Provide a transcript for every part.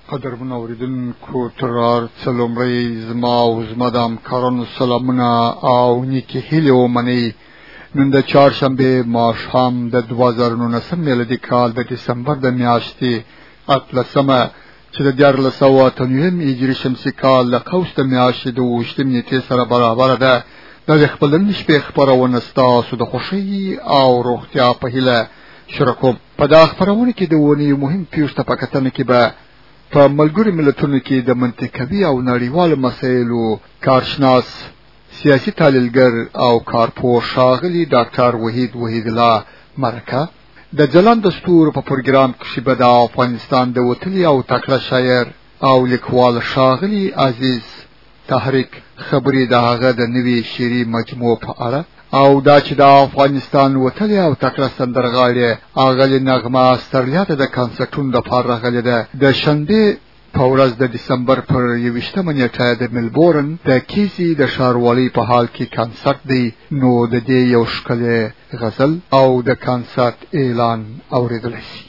قدرمن اوریدونکو تر څلومړی زما او زما د همکارانو سلامونه او نیکې هیلې ومنئ. نن د چهارشنبې ماښام د 2019 میلادي کال د دسمبر د میاشتې 18 چې د 1409 هجري شمسي کال د قوس د میاشتې د 28 نیټې سره برابر ده. د خپل نن شپې خبرونه ستاسو د خوښۍ او روغتیا په هیله شروع کوم. په دا خبرونه کې د ونی مهم پیوسته پکتنه کې به په ملګری ملتونو کې د منطقوي او نړیوالو مسایلو کارشناس سیاسي تحلیلګر او کارپوه ښاغلي ډاکټر وحید الله مرکه د جلان دستور په پروګرام کې به د افغانستان د وتلي او تکړه شاعر او لیکوال ښاغلي عزیز تحریک خبري د هغه د نوي شعري مجموعه په اړه او دا چې د افغانستان وتلي او تکړه سندرغاړي اغلي نغمه سترلیا د کنسرتونو د پاره راغلي ده. د شنبه په ورځ د دسمبر پر 21 نیټه د ملبورن د کیسي د ښاروالۍ په حال کې کنسرت دی. نو د دې یو ښکلی غزل او د کنسرت اعلان اوریدل شي.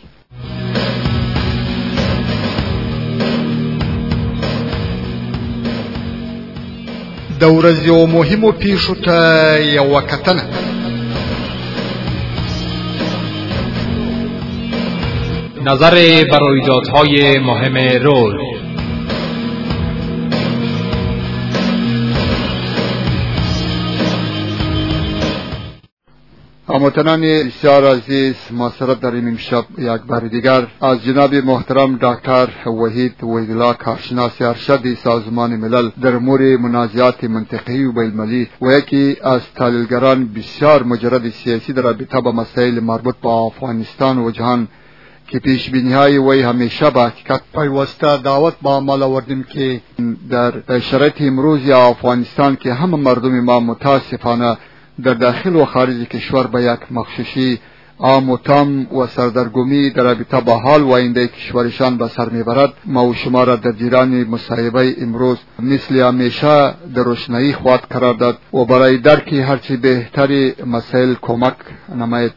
د ورځې یو مهمو پیښو ته یو کتنه. نظر بر رویدادهای مهم روز. هموطنان بسیار عزیز، مسرت داریم امشب یک بار دیگر از جناب محترم دکتر وحید الله کارشناس ارشد سازمان ملل در امور منازعات منطقه‌ای و بین‌المللی و یکی از تحلیلگران بسیار مجرد سیاسی در رابطه با مسائل مربوط با افغانستان و جهان که پیش بینی‌های وی همیشه به حقیقت پیوسته دعوت با عمل آوردیم که در شرایط امروزی افغانستان که همه مردم ما متاسفانه در داخل و خارج کشور به یک مخشوشی عام و تام و سردرگمی در رابطه با حال و آینده کشورشان به سر میبرد. ما و شما را در جریان مصاحبه امروز مثل همیشه در روشنایی خواهد قرار داد و برای درک هرچی بهتری مسائل کمک نماید.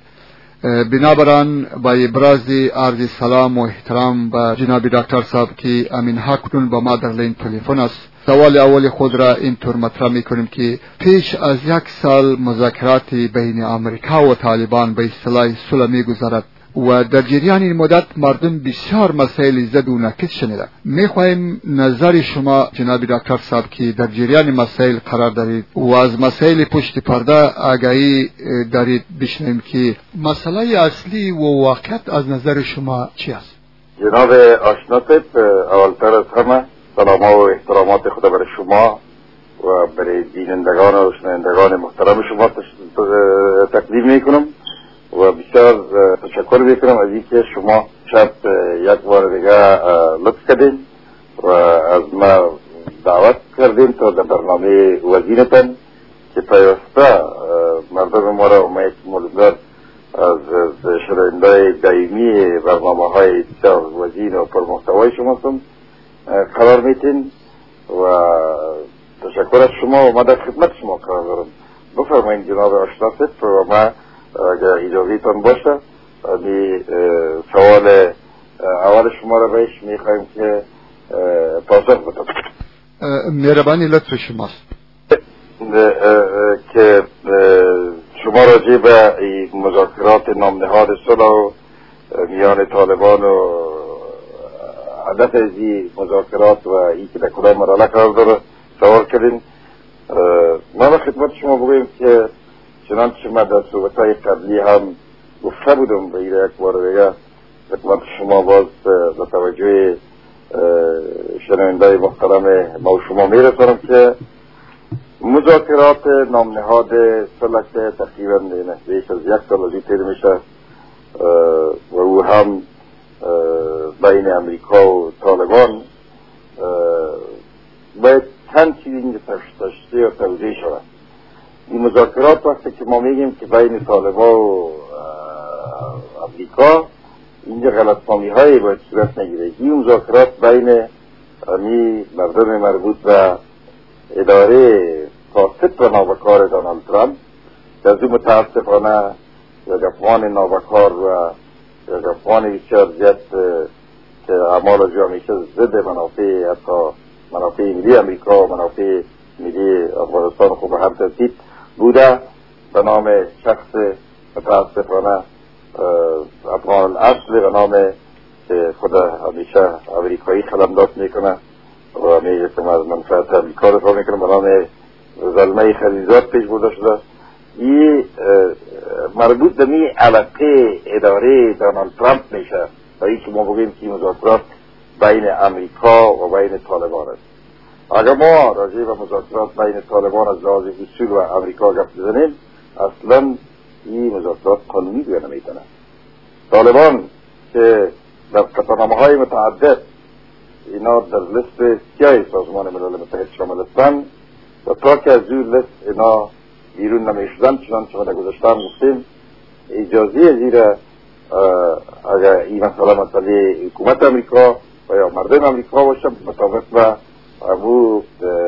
بنابراین با ابراز عرض سلام و احترام به جناب دکتر صاحب که امین حقتون با ما در لین تلفن است، سوال اول خود را اینطور مطرح میکنیم که پیش از 1 سال مذاکرات بین امریکا و طالبان به اصطلاح صلح میگذرد و در جریان این مدت مردم بسیار مسائل زد و نکس شنیده. میخواهیم نظر شما جناب دکتر صاحب که در جریان مسائل قرار دارید و از مسائل پشت پرده آگاهی دارید بشنویم که مسئله اصلی و واقعیت از نظر شما چی است؟ جناب آشنا صاحب، اولتر از همه سلام و احترامات خدا برای شما و برای بینندگان و شنوندگان محترم شما تقدیم میکنم و بسیار تشکر میکنم از اینکه شما شب یک بار دیگه لطف کردین و از ما دعوت کردین تا در برنامه وزینتان که پیوسته مردم ما را امید مولدار از شنونده دائمی برنامه های بسیار وزین و پرمحتوای شما هستم قرار میتین و تشکر از شما و ما در خدمت شما قرار دارم. بفرمایید جناب آشنا صاحب و ما اگر اجازه تان باشه سوال اول شما را بهش میخوایم که پاسخ بدم. مهربانی لطف شماست که شما راجع به مذاکرات نامنهاد صلح میان طالبان و هدف از این مذاکرات و این که در کدام مرحله قرار داره سوال کردین. ما به خدمت شما بگویم که چنانچه من در صحبتهای قبلی هم گفته بودم به یک بار دیگه خدمت شما باز به توجه شنونده محترم ما و شما میرسانم که مذاکرات نامنهاد صلح که تقریبا بیش از 1 سال از این تیر میشه و او هم بین امریکا و طالبان باید چند چیز اینجا تشریح و توضیح شود. این مذاکرات وقتی که ما میگیم که بین طالبان و امریکا اینجا غلطفهمی هایی باید صورت نگیره. این مذاکرات بین مردم مربوط به اداره فاسد و نابکار دونالد ترامپ که از او متاسفانه یک افغان نابکار و یک افغان بسیار زیاد که اعمال همیشه ضد منافع حتی منافع ملی امریکا و منافع ملی افغانستان خود به هر ترتیب بوده، به نام شخص متاسفانه افغان الاصل به نام که خود همیشه امریکایی خدمات میکنه و میگه که از منفعت امریکا دفاع میکنه، به نام زلمه خلیزات پیش برده شده. این مربوط به می علاقه اداره دونالد ترامپ میشه و این که ما بگیم که مذاکرات بین امریکا و بین طالبان است. اگر ما راجع به مذاکرات بین طالبان از لحاظ اصول و امریکا گپ بزنیم، اصلا این مذاکرات قانونی دیگه نمیتونه. طالبان که در قطعنامه‌های متعدد اینا در لیست سیاه سازمان ملل متحد شامل هستند و تا که از این لیست اینا بیرون نمیشدن، چنانچه ما در گذشته گفتیم اجازه زیر اگر این مسئله حکومت امریکا و یا مردم امریکا باشه مطابق با ابو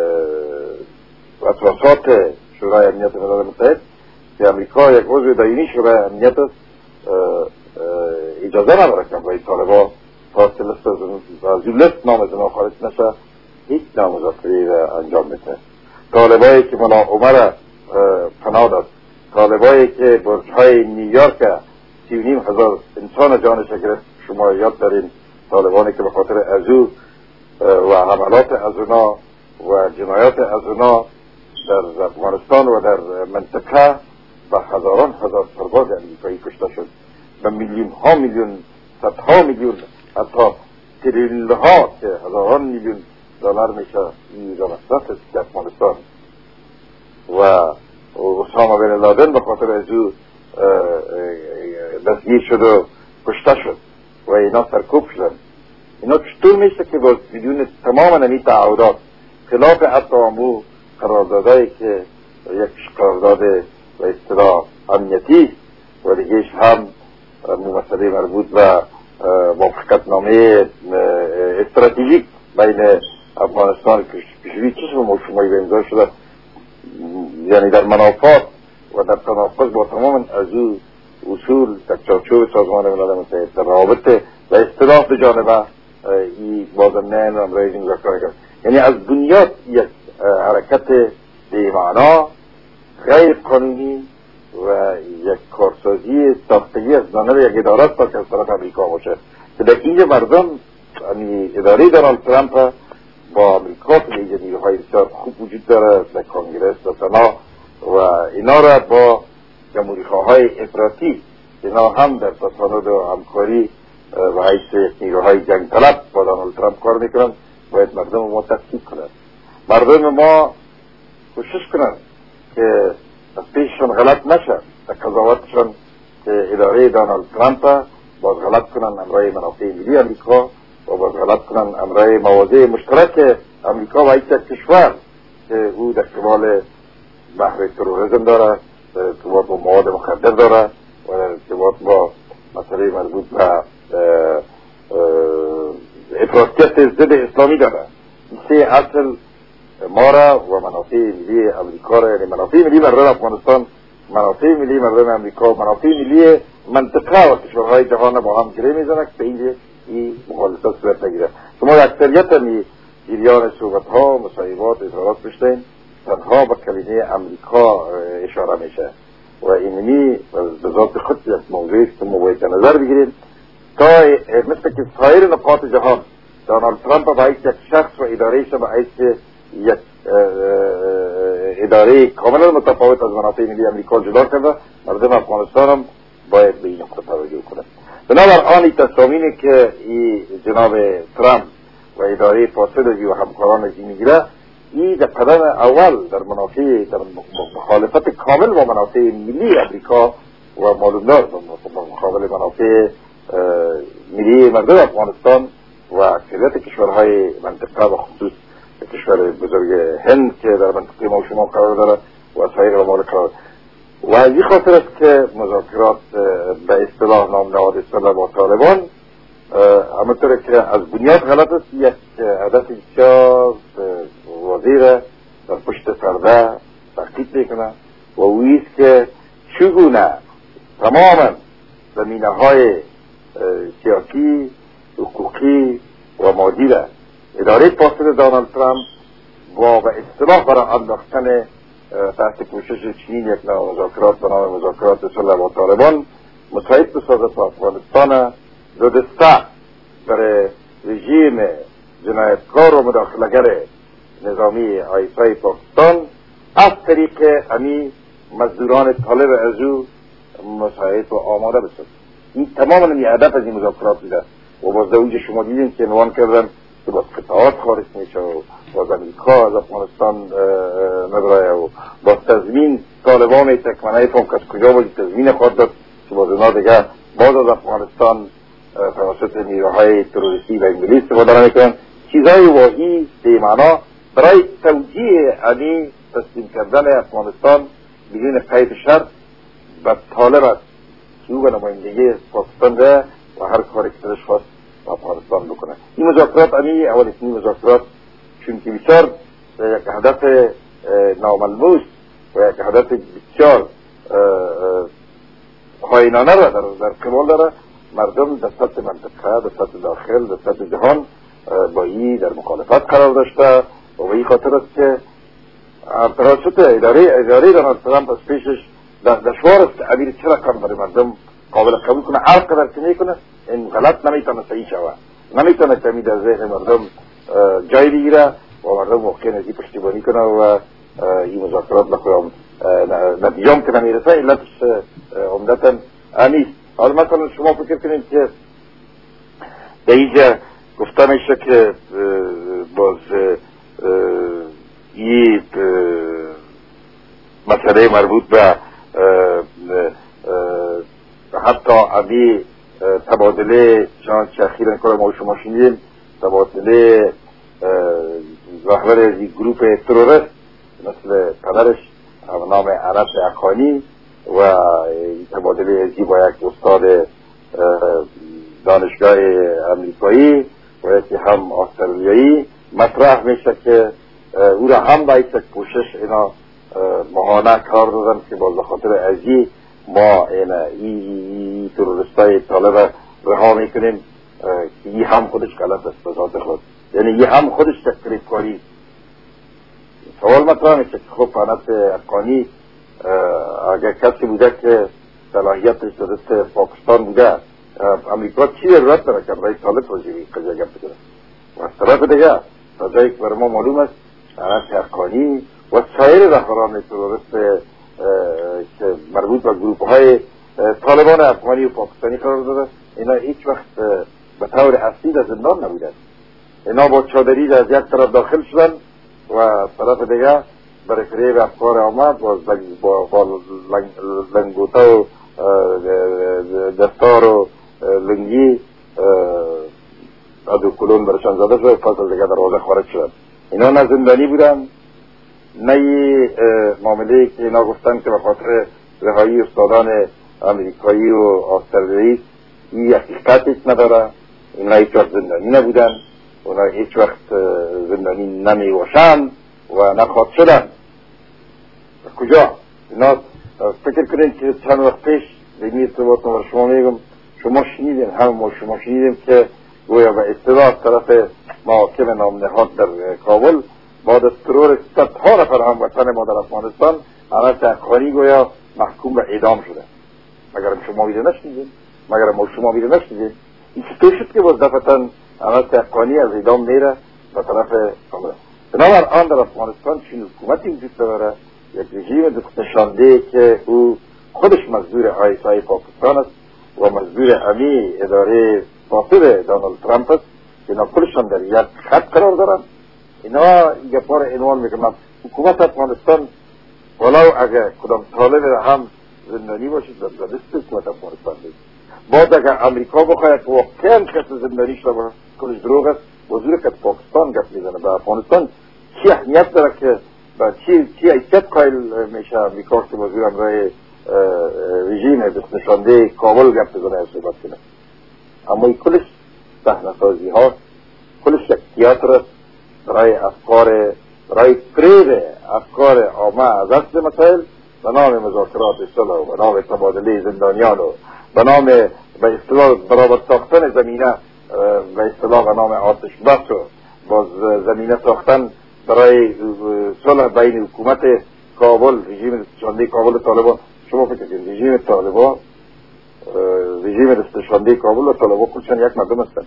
اطرافات شورای امنیت ملل متحد که امریکا یک عضو دائمی شورای امنیت است، اجازه نداره که با این طالبا پاس لیست از این لیست نام از اینا خارج نشه، هیچ نام مذاکره را انجام میده. طالبایی که ملا عمر پناه داد، طالبایی که برج‌های نیویورک 35,000 انسان جانش گرفت، شما یاد دارین طالبانی که به خاطر ازو و حملات از اونا و جنایات از اونا در افغانستان و در منطقه به هزاران هزار سرباز امریکایی کشته شد، به میلیون ها میلیون صدها میلیون حتی تریلیون ها که هزاران میلیون دلار میشه این مصرف است در افغانستان و اسامه بن لادن به خاطر ازو دستگیر شد و کشته شد و اینا سرکوب شدن. اینا چطور میشه که با بدون تمام نمی تعهدات خلاف حتی امو قراردادهایی که یک قرارداد به اصطلاح امنیتی و دیگهش هم مسئله مربوط به موافقت نامه استراتژیک بین افغانستان پیشروی چشم شمایی به امضا شده، یعنی در منافات و در تناقض با تمام از او اصول در چارچوب سازمان ملل متحد در رابطه و اصطلاح به جانبه این بازمنین و امرای این مذاکره کرد. یعنی از بنیاد یک حرکت بی‌معنا غیر قانونی و یک کارسازی ساختگی از جانب یک اداره است که از طرف امریکا باشه که در اینجا مردم اداره دونالد ترامپ با امریکا که اینجا نیروهای بسیار خوب وجود داره در کنگرس و سنا و اینا را با جمهوری خواهای افراطی اینا هم در تصاند و همکاری و حیث نیروهای جنگ طلب با دونالد ترامپ کار میکنن. باید مردم ما تحقیق کنن، مردم ما کوشش کنن که از پیششون غلط نشه، در قضاوتشون که اداره دونالد ترامپ باز غلط کنن امرای منافع ملی امریکا و باز غلط کنن امرای مواضع مشترک امریکا و یک کشور که او در قبال بحر تروریسم داره، در ارتباط با مواد مخدر داره و در ارتباط با مسئله مربوط به افراطیت ضد اسلامی داره. سه اصل ما را و منافع ملی امریکا را، یعنی منافع ملی مردم افغانستان، منافع ملی مردم امریکا، منافع ملی منطقه و کشورهای جهان با هم گره میزنه که به اینجا این مخالفت صورت نگیره. شما اکثریت جریان صحبت ها، مصاحبات، اظهارات بشتین تنها به کلمه امریکا اشاره میشه و اینمی به ذات خود یک موضوعی که ما باید نظر بگیریم تا مثل که سایر نقاط جهان دونالد ترامپ باید یک شخص و اداره شه باید یک اداره کاملا متفاوت از منافع ملی امریکا جدا کرده، مردم افغانستان هم باید به این نقطه توجه کنند. بنابراین تصامیمی که این جناب ترامپ و اداره فاسد و همکاران از این میگیره، این در قدم اول در منافع در مخالفت کامل با منافع ملی امریکا و معلوم دار مقابل منافع ملی مردم افغانستان و اکثریت کشورهای منطقه و خصوص کشور بزرگ هند که در منطقه ما و شما قرار داره و سایر ممالک قرار و از این خاطر است که مذاکرات به اصطلاح نام نهاده شده با طالبان همونطور که از بنیاد غلط است، یک هدف بسیار واضح در پشت پرده تحقیق میکنه و اویست که چگونه تماما زمینه های سیاسی حقوقی و مادی را اداره فاسد دونالد ترامپ با به اصطلاح برای انداختن تحت پوشش چین یک نوع مذاکرات به نام مذاکرات صلح با طالبان متحد بسازد با افغانستان دسته برای رژیم جنایتکار و مداخلهگر نظامی آیسای پاکستان از طریق امی مزدوران طالب از او مساعد و آماده بسازد. این تماما این هدف از این مذاکرات بوده و باز دوج شما دیدین که عنوان کردن که باز قطعات خارج میشه و باز امریکا از افغانستان نبرایه و باز تضمین طالبان تکمنه فهم که از کجا باید تضمین خواهد داد که باز اونا دیگه باز از افغانستان توسط نیروهای تروریستی و انگلیس استفاده نمیکنن. چیزهای واهی به معنا برای توجیه امی تسلیم کردن افغانستان بدون قید شرط به طالب است که او به نمایندگی پاکستان ده و هر کاری که دلش خواست با افغانستان بکنه. این مذاکرات امی اول اسمی مذاکرات چون که بسیار یک هدف ناملموس و یک هدف بسیار خائنانه را در قبال داره. مردم در سطح منطقه، در سطح داخل، در سطح جهان با این در مخالفت قرار داشته و به این خاطر است که توسط اداره دونالد ترامپ از پیشش دشوار است که امیر چرا کار برای مردم قابل قبول کنه. هر قدر که میکنه این غلط نمیتونه صحیح شود، نمیتونه کمی در ذهن مردم جای بگیره و مردم موقع نزدیک پشتیبانی کنه و این مذاکرات بخوام نتیجه که نمیرسه. علتش عمدتا نیست. حالا مثلا شما فکر کنید که در اینجا گفته میشه که باز این مسئله مربوط به حتی ابی تبادله چنانچه اخیراً کار ما شما شنیدیم تبادله رهبر از این گروپ تروریست مثل پدرش نام عرب اقانی و تبادله ازی با یک استاد دانشگاه امریکایی و یکی هم استرالیایی مطرح میشه که او را هم باید یک پوشش اینا ماهانه کار دادن که باز بخاطر ازی ما این تروریستای طالب رها میکنیم که این هم خودش غلط است به ذات خود، یعنی این هم خودش تکریب کاری. سوال مطرح میشه که خب پانت افغانی اگر کسی بوده که صلاحیتش در پاکستان بوده امریکا چی ضرورت داره که برای طالب توجیهی قضیه گپ بکنه؟ و از طرف دیگه تا جایی که برای ما معلوم است پانت افغانی و سایر رهبران تروریست که مربوط به گروپ های طالبان افغانی و پاکستانی قرار داده اینا هیچ وقت به طور اصلی در زندان نبودند. اینا با چادری از یک طرف داخل شدن و از طرف دیگه برای فریب افکار آمد با لنگوتا و دستار و لنگی ادو کلون برشان زده شد فصل دیگه دروازه خارج شدن. اینا نه زندانی بودن نه معامله که اینا گفتن که به خاطر رهایی استادان امریکایی و استرالیایی این حقیقت هیچ نداره. اینا هیچ وقت زندانی نبودن، اونا هیچ وقت زندانی نمی باشن و نخواد شدن. کجا؟ اینا فکر کنید که چند وقت پیش دیمی ارتباطم رو شما میگم شما شنیدین هم ما شما شنیدیم که گویا به اصطلاح طرف محاکم نام نهاد در کابل بعد از ترور 100 نفر هموطن ما در افغانستان انس اقانی گویا محکوم به اعدام شده. مگر شما میره نشنیدین؟ مگر ما شما میره نشنیدین؟ این چطور شد که باز دفعتا انس اقانی از اعدام میره به طرف کاملا؟ بنابراین در افغانستان چین حکومتی وجود داره، یک رژیم دست نشانده که او خودش مزدور آیسای پاکستان است و مزدور امی اداره فاسد دونالد ترامپ است که اینا کلشان در یک خط قرار دارن. اینا گپار عنوان میکنن حکومت افغانستان ولو اگر کدام طالب هم زندانی باشید در دست حکومت افغانستان نیست. بعد اگر امریکا بخواهد واقعا کسی زندانی شده باشه کلش دروغ است. وزیر که پاکستان گپ میزنه به افغانستان چی اهمیت داره که با چی حیثیت قائل میشه امریکا که وزیر امرای رژیم دست نشانده کابل گپ بزنه صحبت کنه؟ اما این کلش صحنه‌سازی ها، کلش یک تئاتر است برای افکار، برای فریب افکار عامه از اصل مسائل به نام مذاکرات صلح و به نام تبادله زندانیان و به نام به اصطلاح برابر ساختن زمینه به اصطلاح به نام آتش بس و باز زمینه ساختن برای صلح بین حکومت کابل، رژیم دستشانده کابل و طالبان. شما فکر کنید رژیم طالبان، رژیم دستشانده کابل و طالبان خودشان یک مردم هستند.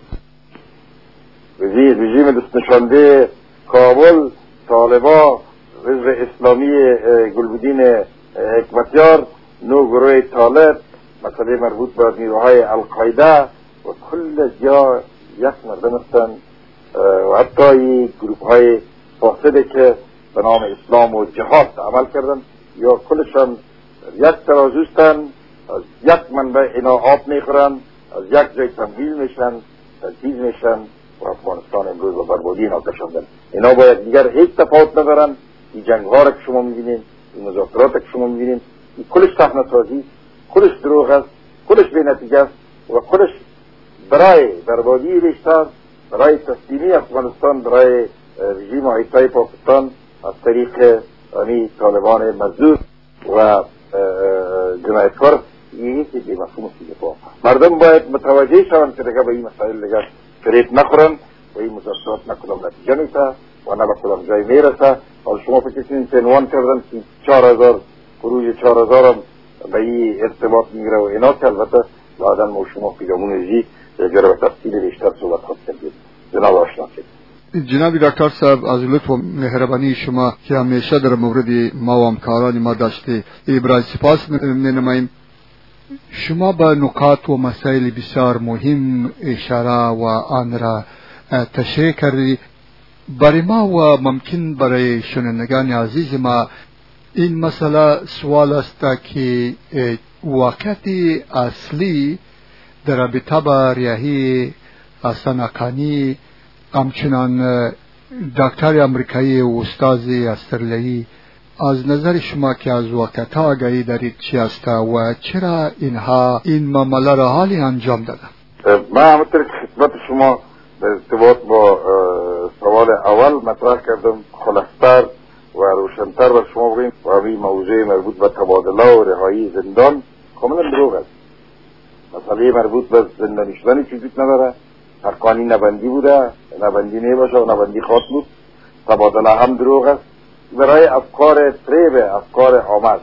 رژیم دستشانده کابل، طالبان، حزب اسلامی گلبدین حکمتیار، نو گروه طالب، مسئله مربوط به نیروهای القاعده و کل جا یک مردم هستند و حتی گروه های فاسده که به نام اسلام و جهاد عمل کردن یا کلشان یک ترازوستن، از یک منبع اینا آب میخورن، از یک جای تمویل میشن، تجهیز میشن و افغانستان امروز و بربادی اینا کشاندن. اینا با یک دیگر هیچ تفاوت ندارن. این جنگ ها را که شما میبینین، این مذاکرات که شما میبینین، این کلش صحنه سازی، کلش دروغ است، کلش بی نتیجه است و کلش برای بربادی بیشتر، برای تسلیمی افغانستان برای رژیم آیتای پاکستان از طریق طالبان مزدور و جنایتکار، یکی که بی مفهوم است. مردم باید متوجه شوند که دیگه به این مسائل دیگه فریب نخورن و این مذاکرات نکدام نتیجه میده و نه به کدام جای میرسه. حالا شما فکر کنید که عنوان کردن که 4000 خروج 4000 هم به این ارتباط میگیره و اینا که البته بعدا ما شما پیرامون زی اگر به تفصیل بیشتر صحبت خواهد کردید. جناب آشنا شد. جناب دکتر صاحب، از لطف و مهربانی شما که همیشه در مورد ما و همکاران ما داشته ابراز سپاس می‌نماییم. شما به نکات و مسائل بسیار مهم اشاره و آن را تشریح کردید. برای ما و ممکن برای شنوندگان عزیز ما این مسئله سوال است که واقعیت اصلی در رابطه با ریاحی حسن حقانی، همچنان دکتر امریکایی و استاد استرالیایی، از نظر شما که از واقعیت آگاهی دارید چی است و چرا اینها این معامله را حالی انجام دادن؟ من همونطور که خدمت شما در ارتباط با سوال اول مطرح کردم، خلاص‌تر و روشن‌تر بر شما بگیم و این موضوع مربوط به تبادله و رهایی زندان کاملا دروغ است. مسئله مربوط به زندانی شدن چیزی نداره. حقانی نبندی بوده، نبندی نباشه و نبندی خاص بود. تبادله هم دروغ است برای افکار فریب، افکار آمد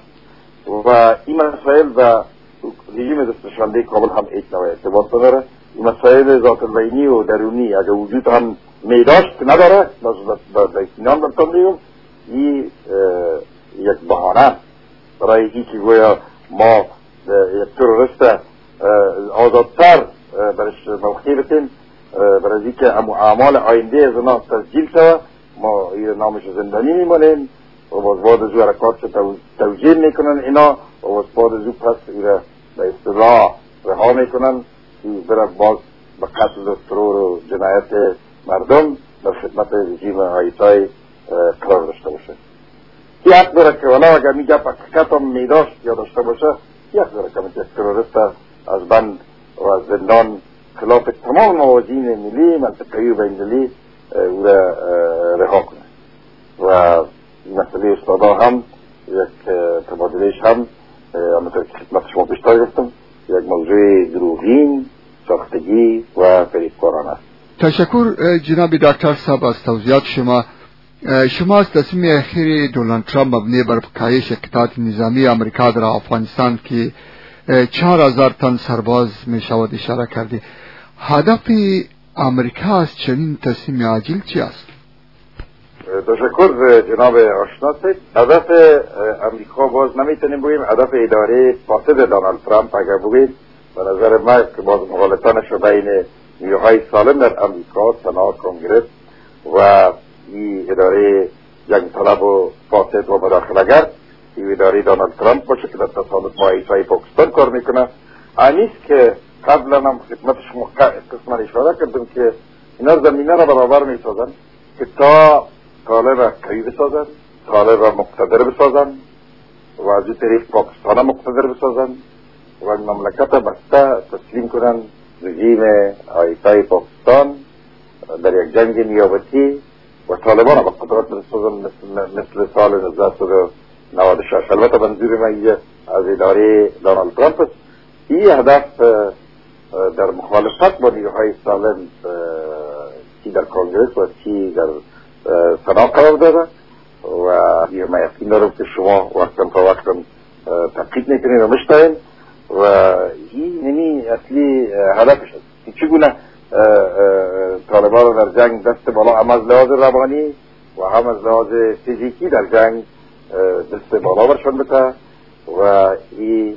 و این مسائل و رژیم دستشانده کابل هم هیچ نوع ارتباط نداره. این مسائل ذات البینی و درونی اگر وجود هم میداشت نداره، در اطمینان برتون میگم این یک بهانه برای این که گویا ما یک تروریست آزادتر برش موقعی بتیم، برای این که اعمال آینده از اونا تسجیل شده، ما نامش زندانی میمانیم و باز بعد از او حرکات توجیه میکنن اینا و باز بعد از او پس ایره به اصطلاح رها میکنن که برای باز به قتل و ترور و جنایت مردم در خدمت رژیم آیتای قرار داشته باشه. کی حق داره که ولی اگر میگه حقیقت هم میداشت یا داشته باشه، کی حق داره که یک تروریست از بند و از زندان خلاف تمام موازین ملی منطقه‌ای و بین‌المللی او را رها کنه و این مسئله استادا هم یک تبادلهش هم همونطور که خدمت شما پیشتر گفتم یک موضوع دروغین، ساختگی و فریبکارانه است. تشکر جناب دکتر صاحب از توضیحات شما. شما از تصمیم اخیر دونالد ترامپ مبنی بر کاهش اطلاعات نظامی امریکا در افغانستان که 4000 تن سرباز می شود اشاره کردی. هدف امریکا از چنین تصمیم عاجل چی است؟ تشکر جناب آشنا صاحب. هدف امریکا باز نمیتونیم بگیم، هدف اداره فاسد دونالد ترامپ اگر بگیم به نظر من که باز مغالطانش بین نیروهای سالم در امریکا، سنا، کنگرس و این اداره جنگ طلب و فاسد و مداخله‌گر، این اداره دونالد ترامپ باشه که در تصادف با ایسای پاکستان کار میکنه. آنیست که قبلا هم خدمت شما قسمان اشاره کردم که اینا زمینه را برابر میسازن که تا طالب را قوی بسازن، طالب را مقتدر بسازن و از این طریق پاکستان مقتدر بسازن و مملکت بسته تسلیم کنن رژیم آیتای پاکستان در یک جنگ نیابتی و طالبان را به قدرت بسازن مثل سال 1996. البته منظور من از اداره دونالد ترامپ است. این هدف در مخالفت با نیروهای سالم چی در کنگرس و چی در سنا قرار داده و من یقین دارم که شما وقتا تا وقتا تقیید میکنید و مشتاین و این نمی اصلی هدفش است که چگونه طالبان در جنگ دست بالا هم از لحاظ روانی و هم از لحاظ فیزیکی در جنگ دست بالا برشان بده و این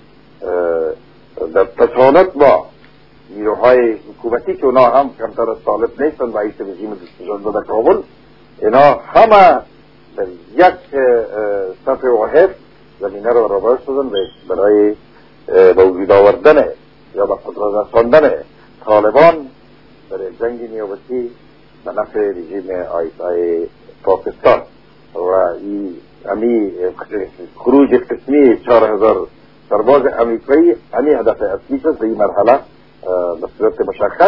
در تصالت با نیروهای حکومتی که اونا هم کمتر از طالب نیستن و ایست رژیم دستشان داده کابل، اینا همه در یک صف واحد زمینه رو برابر شدن برای به وجود آوردن یا به قدرت رساندن طالبان در جنگ نیابتی به نفع رژیم آی پاکستان و امی خروج قسمی 4000 سرباز امریکایی امی هدف اصلی شد به این مرحله به صورت مشخص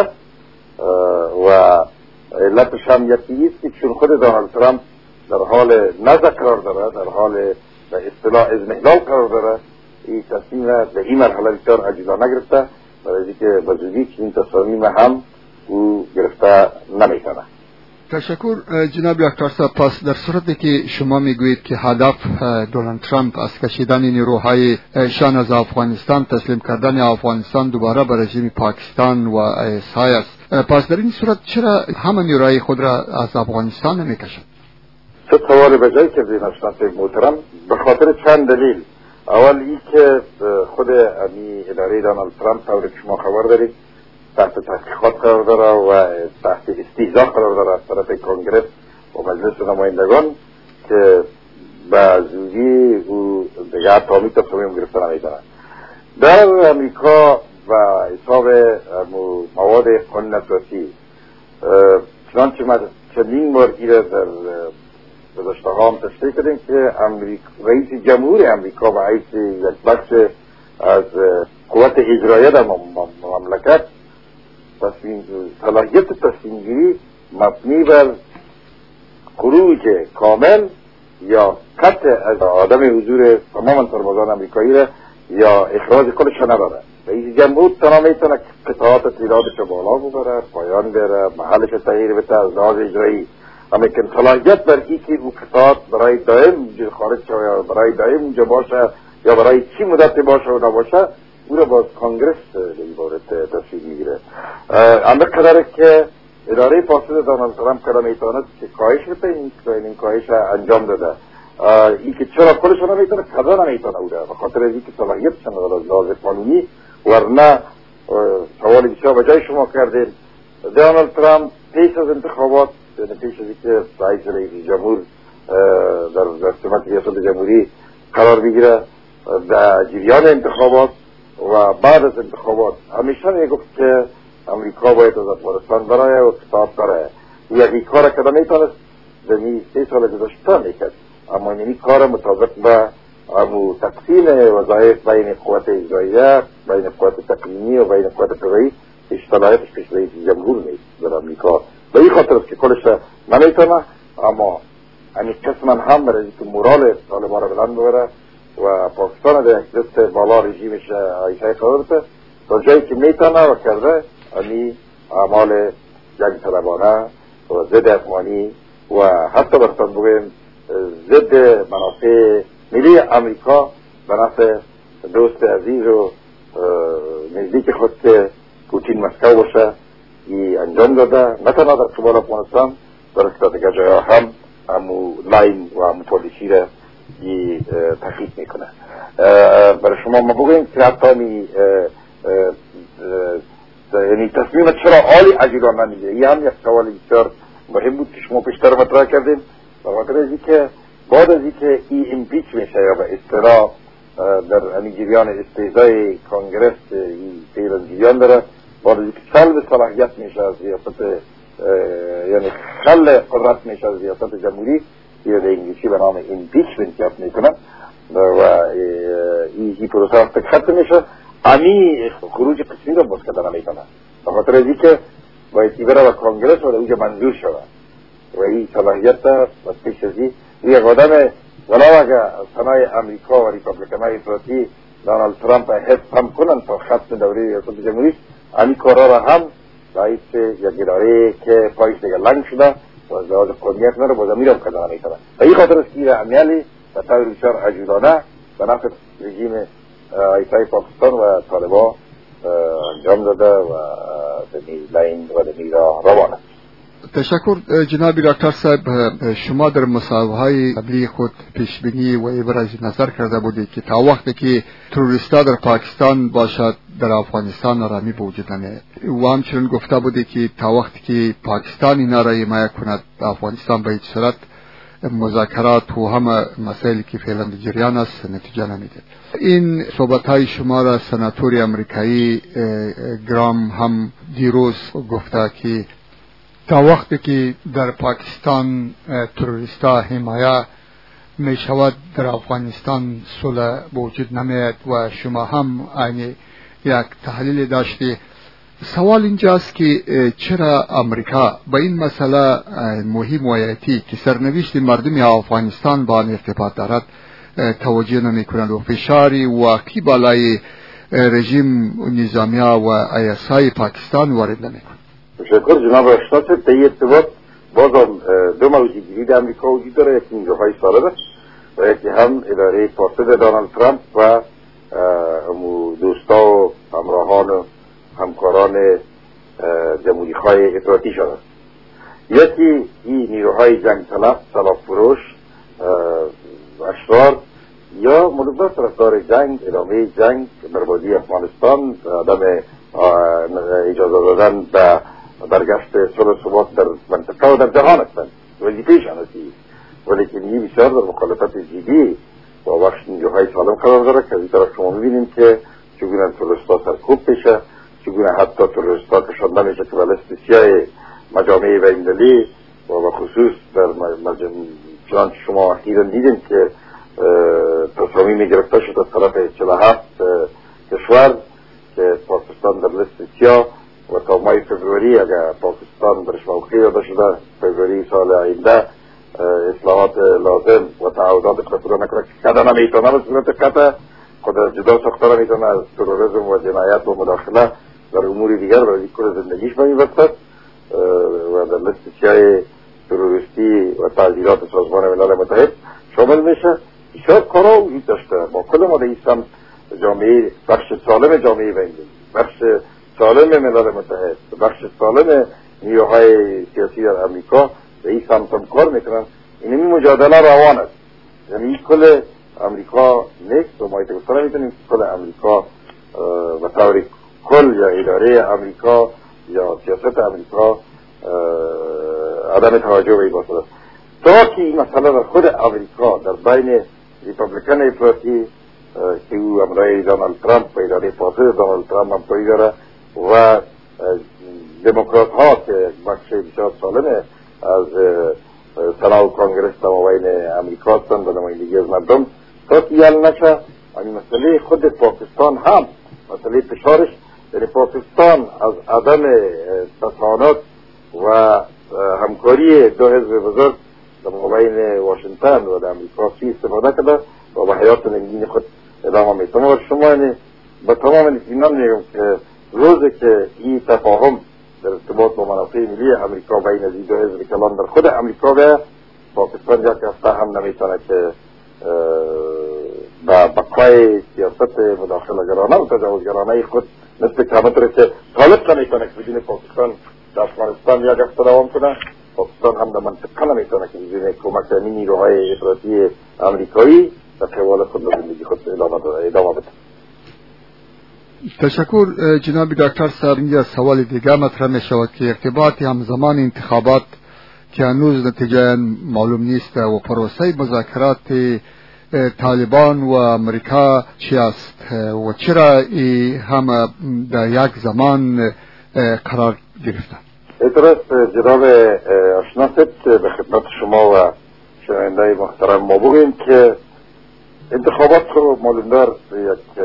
و علتش هم یکی است که چون خود دونالد ترامپ در حال نزع قرار داره، در حال به اصطلاح اضمحلال قرار داره، این تصمیم به این مرحله بسیار عجولانه گرفته برای که به زودی چنین تصامیم هم او گرفته نمیکنه. تشکر جناب دکتر صاحب. پس در صورتی که شما میگویید که هدف دونالد ترامپ از کشیدن نیروهای شان از افغانستان، تسلیم کردن افغانستان دوباره به رژیم پاکستان و ISI است، پس در این صورت چرا همه نیروهای خود را از افغانستان نمیکشند؟ سه سوال به جای کردین اشناس محترم، به خاطر چند دلیل. اول این که خود امی اداره دونالد ترامپ طوری که شما خبر دارید تحت تحقیقات قرار داره و تحت استیضاح قرار داره از طرف کنگرس و مجلس نمایندگان که به زودی او دیگر تامی تصمیم گرفتن نمیدونه. در امریکا و حساب مواد قانون اساسی چنانچه ما چندین بار ایره در گذشته ها هم تشریح کردیم که رئیس جمهور امریکا و رئیس یک بخش از قوت اجرایه در مملکت صلاحیت تصمیم گیری مبنی بر خروج کامل یا قطع از عدم حضور تمام سربازان امریکایی را یا اخراج خودش نداره. رئیس جمهور تنها میتونه قطعات تعدادش بالا ببره، پایان بره، محلش تغییر بده از لحاظ اجرایی، اما که صلاحیت بر این که او قطعات برای دائم خارج شود یا برای دائم اونجا باشه یا برای چی مدت باشه و نباشه او را با کانگرس به این بارت تصویر میگیره. اما قدره که اداره فاسد دونالد ترامپ کده میتواند که کاهش بده، این کاهش انجام داده. این که چرا خودش را نمیتونه کده نمیتونه او را به خاطر از این که صلاحیتش نداره از لحاظ قانونی. ورنه سوالی بسیار به جای شما کردیم، دونالد ترامپ پیش از انتخابات، پیش از اینکه رئیس جمهور در سمت ریاست جمهوری قرار بگیره در جریان انتخابات و بعد از انتخابات همیشه میگفت که امریکا باید از افغانستان برای و کتاب برای یکی کار کده میتونست دمی 3 سال گذشته میکرد، اما این کار مطابق به تقسیم وظایف بین قوت اجراییه، بین قوت تقنینی و بین قوت قضایی اشتلاحاتش پیش رئیس جمهور نیست در امریکا. به این خاطر است که کلش نمیتونه، اما همین قسما هم برای که مورال طالبان را بلند ببره و پاکستان در یک دست بالا رژیمش آیسای قرار بده تا جایی که میتونه و کرده همین اعمال جنگ طلبانه و ضد افغانی و حتی برسان بگویم ضد منافع ملی امریکا به نفع دوست عزیز و نزدیک خود که پوتین مسکو باشه ای انجام داده، نه تنها در قبال افغانستان بلکه دیگر جاها هم همو لاین و همو پالیسی را تحقیق میکنه. برای شما ما بگویم که حتی یعنی تصمیم چرا عالی عجیلانه میگه، این هم یک سوال بسیار مهم بود که شما پیشتر مطرح کردیم. به خاطر از اینکه بعد از اینکه این امپیچ میشه یا به اصطلاح در همین جریان استیضای کانگرس این غیر از جریان داره، بعد از اینکه سلب صلاحیت میشه از ریاست یعنی خل قدرت میشه از ریاست جمهوری یا به انگلیسی به نام امپیچمنت یاد میکنن و این پروسه وقتی ختم میشه امی خروج قسمی را باز کردن نمیکنن. به خاطر از اینکه باید ایبره و کانگرس و اونجا منظور شده و این صلاحیت از پیش از این یک آدم ولو اگر سنای امریکا و ریپابلیکانای افراطی دونالد ترامپ حفظ هم کنن تا ختم دوره ریاست جمهوری همین کارا را هم رئیس یک اداره که پایش دیگر لنگ شده و از لحاظ قومیت نره باز امیر هم کردن میتونه و این خاطر است که امیالی و طور بسیار عجولانه به نفع رژیم ایسای پاکستان و طالبان انجام داده و لین و دمی را روان است. تشکر جناب دکتر صاحب. شما در مصاحبه‌های قبلی خود پیشبینی و ابراز نظر کرده بودید که تا وقتی که تروریستا در پاکستان باشد در افغانستان آرامی به وجود نمیاد و همچنین گفته بودید که تا وقتی که پاکستان اینا را حمایت کند افغانستان به هیچ صورت مذاکرات و همه مسائلی که فعلا در جریان است نتیجه نمیده. این صحبت‌های شما را سناتور امریکایی گرام هم دیروز گفته که تا وقتی که در پاکستان تروریستا حمایت می شود در افغانستان صلح به وجود نمیاد و شما هم این یک تحلیل داشتی. سوال اینجاست که چرا امریکا به این مسئله مهم و حیاتی که سرنوشت مردم افغانستان با آن ارتباط دارد توجه نمی کند و فشاری واقعی بالای رژیم نظامیه و ایسای پاکستان وارد نمی کند؟ تشکر جناب اشناس. به این ارتباط بازم دو موضوع جدید امریکا وجود داره، یکی نیروهای سالب است و یکی هم اداره فاسد دونالد ترامپ و دوستا و همراهان و همکاران جمهوری‌خواه افراطی شده است. یکی این نیروهای جنگ طلب، سلاح فروش، اشرار یا مدبر طرفدار جنگ، ادامه جنگ، بربادی افغانستان، عدم اجازه دادن به برگشت صلح و ثبات در منطقه و در جهان هستند. وظیفه‌شان است، ولیکن این بسیار در مخالفت جدی با بخش نیروهای سالم قرار داره که از این طرف شما می‌بینیم که چگونه تروریستا سرکوب بشه، چگونه حتی تروریستا کشانده میشه که به لیست سیاه مجامع بین‌المللی و بخصوص در چنانچه شما اخیراً دیدیم که تصامیم گرفته شد از طرف 47 کشور که پاکستان در لیست سیاه و تا ماه فبروری اگر پاکستان برش موقعی داده شده فبروری سال آینده اصلاحات لازم و تعهدات خطور نکنه که کده نمیتونه به صورت قطع خود جدا ساخته نمیتونه از تروریسم و جنایت و مداخله در امور دیگر برای کل زندگیش بمیبستد و در لیست سیاه تروریستی و تعذیرات سازمان ملل متحد شامل میشه. بسیار کارا وجود داشته با کل ما در سمت جامعه، بخش سالم جامعه بین‌المللی، بخش سالم ملل متحد، بخش سالم نیروهای سیاسی در امریکا به این سمت هم کار میکنن. این مجادله روان است، یعنی کل امریکا نیست و ما ایتگفتر نمیتونیم کل امریکا و طور کل یا اداره امریکا یا سیاست امریکا عدم توجه به این باید است. تا که این مسئله در خود امریکا در بین ریپابلیکن افراطی که او امرای دونالد ترامپ و اداره فاسد دونالد ترامپ هم پایی داره و دموکرات ها که بخش بسیار سالمه از سنا و کانگرس تمامین امریکا هستند و نمایندگی از مردم، تا که یل نشه این مسئله خود پاکستان هم مسئله فشارش در پاکستان از عدم تسانات و همکاری دو حزب بزرگ در مابین واشنگتن و در امریکا استفاده کرده و به حیات نگین خود ادامه میتونه. و شما با تمام اطمینان میگم که روزی که این تفاهم در ارتباط با منافع ملی امریکا بین از این دو حزب کلان در خود امریکا به پاکستان یک هفته هم نمیتونه که با بقای سیاست مداخله‌گرانه و تجاوزگرانه خود مثل کامتره که طالب نمیتونه که بدون پاکستان در افغانستان یک هفته دوام کنه، پاکستان هم در منطقه نمیتونه که بدون کمک نیروهای افراطی امریکایی در قوال خود زندگی خود ادامه بده. تشکر جناب دکتر صاحب. اینجا سوال دیگه مطرح می شود که ارتباطی همزمان انتخابات که هنوز نتیجه معلوم نیست و پروسه مذاکرات طالبان و امریکا چی است و چرا هم در یک زمان قرار گرفتن؟ اعتراض جناب اشناست به خدمت شما و شنونده‌های محترم ما بگوییم که انتخابات رو معلوم دار یک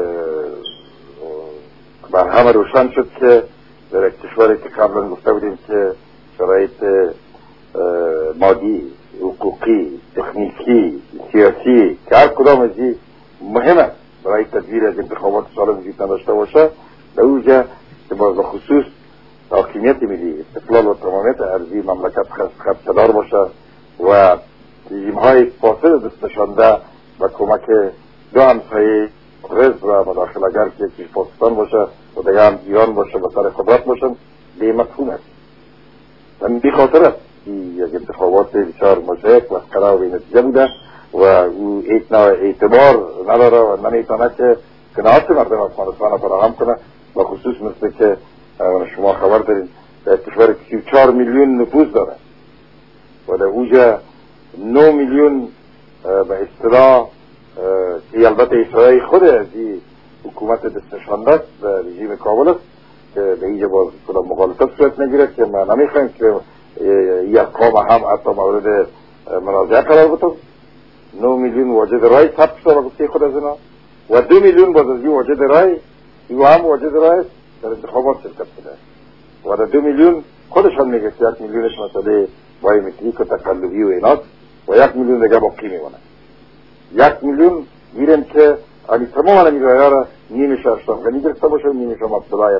بر همه روشن شد که در یک کشوری که قبلا گفته بودیم که شرایط مادی، حقوقی، تکنیکی، سیاسی که هر کدام از این مهمه برای تدبیر از انتخابات سالم وجود نداشته باشه، در اوجه که باز خصوص حاکمیت ملی، استقلال و تمامیت ارضی مملکت خدشه‌دار باشه و رژیم‌های فاسد دست نشانده و کمک دو همسایه رز و مداخله‌گر که یکیش پاکستان باشه و دیگه هم ایران باشه و سر قدرت باشن به مفهوم است. من بی خاطر است یک انتخابات بسیار مشترک و قرار به نتیجه بوده و او اعتبار نداره و نمیتونه که قناعت مردم افغانستان فراهم کنه و خصوص مثل که شما خبر دارین در کشور 34 میلیون نفوذ داره و در اوجه 9 میلیون به اصطلاح که البته اشارهی خود از این حکومت دست نشانده است و رژیم کابل است که به اینجا باز کدام مخالفت صورت نگیرد که ما نمیخوایم که یک قام هم حتی مورد منازعه قرار بتون. 9 میلیون واجد رای ثبت شده و گفته خود از اینا و 2 میلیون باز از این واجد رای او هم واجد رای در انتخابات شرکت شده و در 2 میلیون خودشان میگه 1 میلیونش مسئله بایومتریک و تقلبی و ایناست و 1 میلیون دیگه باقی میمونه. 1 میلیون میرن که تمام رای‌ها را نیمش اشتغالی گرفته باشه و نیمش ابتدای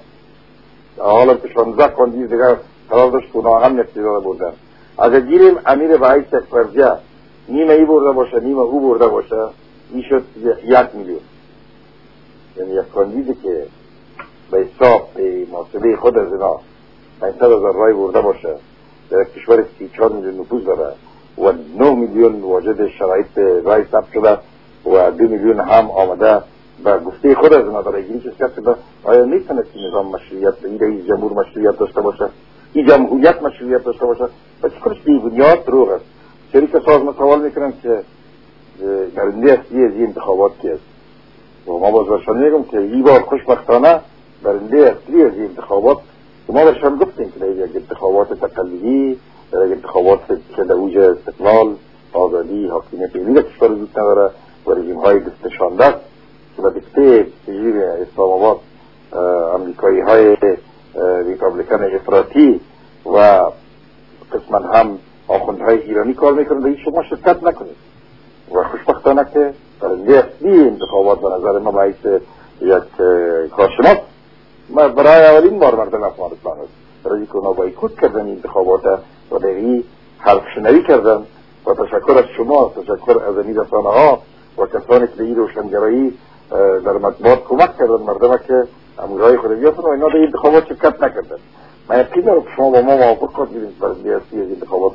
حالا که 16 کاندید دیگه قرار داشت که اونا هم نتیجه بردن. اگر گیریم امیر به حیث یک فرضیه نیمه ای برده باشه نیمه او برده باشه این شد 1 میلیون. یعنی یک کاندیدی که به حساب به محاسبه خود از اینا 500,000 رای برده باشه در کشور 34 میلیون نفوذ داره و 9 میلیون واجد شرایط رای ثبت شده و 2 میلیون هم آمده و گفته خود از اینا برای گیری چیز کرده. آیا میتونه که نظام مشروعیت این رئیس جمهور مشروعیت داشته باشه، این جمهوریت مشروعیت داشته باشه؟ و چه کنش بی بنیاد دروغ است. چری که سازمان سوال میکنن که برنده اصلی از این انتخابات کی است و ما باز برشان میگم که این بار خوشبختانه برنده اصلی از این انتخابات ما برشان گفتیم که در یک انتخابات تقلبی، در یک انتخابات که در اوج استقلال، آزادی، حاکمیت ملی کشور وجود نداره و رژیم‌های دست نشانده که به دسته رژیم اسلام آباد امریکایی های ریپابلیکن افراطی و قسما هم آخوندهای ایرانی کار میکنند و این شما شرکت نکنید و خوشبختانه که برنده اصلی انتخابات به نظر ما باعث یک کارشناس ما برای اولین بار مردم افغانستان است برای که اونا بایکوت کردن انتخابات و در این حرف شنوی کردن و تشکر از شما، تشکر از این رسانه ها و کسانی که در این روشنگرایی در مطبوعات کمک کردن مردم که امورهای خود بیاسن و اینا در انتخابات شرکت نکردن. من یقین دارم که شما با ما موافق کنید برای اصلی از انتخابات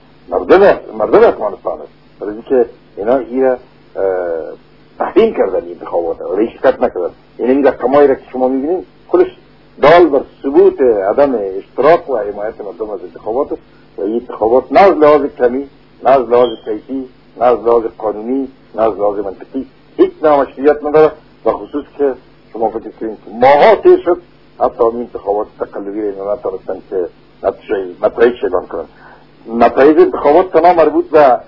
مردم افغانستان است برای که اینا این تحریم کردن انتخابات و این شرکت نکردن. این رقمایی را که شما میبینید کلش دال بر ثبوت عدم اشتراک و حمایت مردم از انتخابات است و این انتخابات نه از لحاظ کمی، نه از لحاظ کیفی، نه از لحاظ قانونی، نه از لحاظ منطقی هیچ مشروعیت نداره و خصوص که شما فکر کنید که ماها تیر شد حتی این انتخابات تقلبی را اینا نتونستن که نتایج اعلام کنن. نتایج انتخابات تنها مربوط به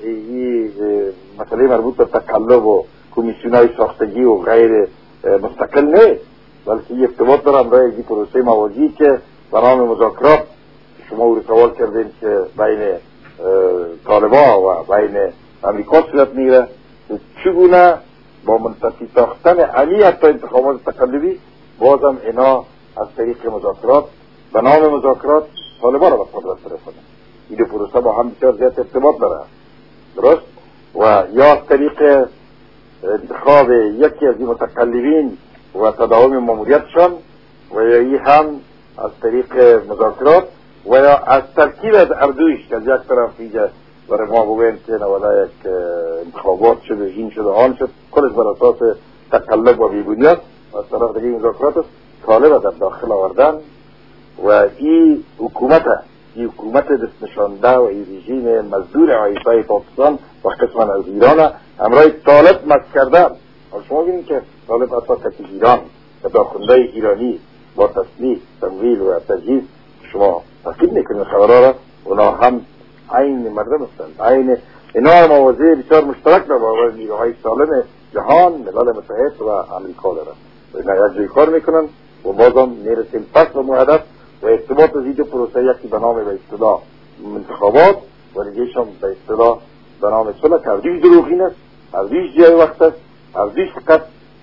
مسئله مربوط به تقلب و کمیسیون‌های ساختگی و غیر مستقل نه، بلکه این ارتباط دارم برای این پروسه موازی که به نام مذاکرات شما او سوال کردین که بین طالبان و بین امریکا صورت میگیره چگونه با منطقی ساختن علی حتی انتخابات تقلبی بازم اینا از طریق مذاکرات به نام مذاکرات طالبان را به قدرت برسونن. این دو پروسه با هم بسیار زیاد ارتباط داره، درست؟ و یا از طریق انتخاب یکی از این متقلبین و تداوم ماموریتشان و یا این هم از طریق مذاکرات و یا از ترکیب از اردویش که از یک طرف اینجا برای ما بگوین که نوالا یک انتخابات شده این شده آن شد کلش بر اساس تقلب و بیبنیاد و از طرف دیگه مذاکرات است طالب در داخل آوردن و این حکومت دست نشانده و این رژیم مزدور عایشای پاکستان و قسما از ایران همراه طالب مست کردن. حالا شما بینید که طالب اصلا کسی ایران و داخنده ایرانی با تصنیف، تمویل و تجهیز شما تقیید میکنید خبرها را اونا هم عین مردم هستند، عین اینا موازی بسیار مشترک در برابر نیروهای سالم جهان ملل متحد و امریکا دارند و اینا یک جای کار میکنن و بازم میرسیم پس و محدث و ارتباط از این دو پروسه یکی به نام به اصطلاح انتخابات و دیگه‌ش هم به اصطلاح به نام صلح که اردویش دروغین است، اردویش جای وقت است، اردویش فقط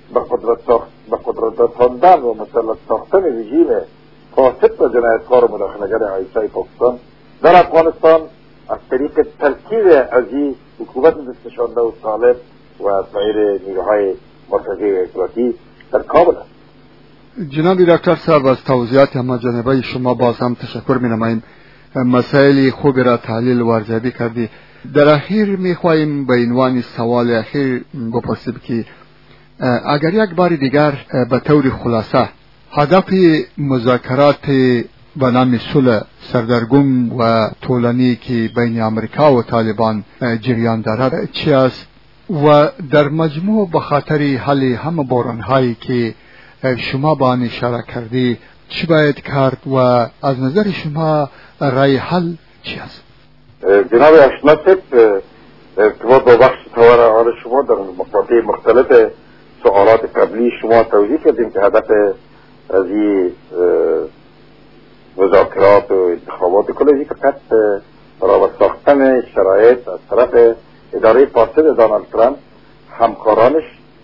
به قدرت رساندن و مسلط ساختن رژیم فاسد و جنایتکار و مداخله‌گر عیسی پاکستان در افغانستان از طریق ترکیب از این حکومت دستنشانده و طالب و سایر نیروهای مرتضی افراطی در کابل است. جناب دکتر صاحب، از توضیحات همه‌جانبه شما باز هم تشکر می‌نماییم. مسائل خوبی را تحلیل و ارزیابی کردی. در اخیر می‌خواهیم به عنوان سوال اخیر بپرسیم که اگر یک بار دیگر به طور خلاصه هدف مذاکرات به نام صلح سردرگم و طولانی که بین امریکا و طالبان جریان دارد چی است و در مجموع به خاطر حل همه بحران‌هایی که شما به آن اشاره کردی چی باید کرد و از نظر شما رای حل چی است؟ جناب آشنا صاحب، ارتباط با بخش تور حال شما در مقاطع مختلف سوالات قبلی شما توضیح کردیم که هدف از این مذاکرات و انتخابات کلی فقط برابر ساختن شرایط از طرف اداره فاسد دونالد ترامپ، همکاران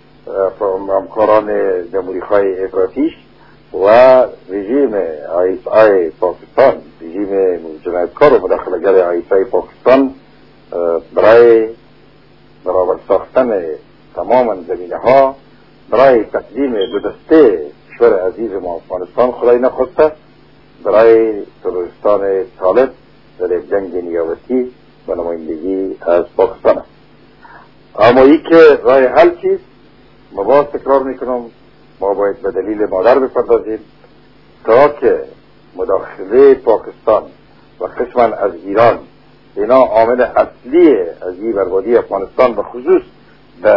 جمهوری‌خواه افراطیش و رژیم ISI پاکستان، رژیم جنایتکار و مداخله‌گر ISI پاکستان برای برابر ساختن تمام زمینه‌ها برای تقدیم دو دسته کشور عزیز ما افغانستان خدای نخواسته برای تروریستان طالب در یک جنگ نیابتی و نمایندگی از پاکستان است. اما ای که رای حل چیست، ما باز تکرار میکنم، ما باید به دلیل مادر بپردازیم تا که مداخله پاکستان و قسماً از ایران اینا عامل اصلی از این بربادی افغانستان به خصوص در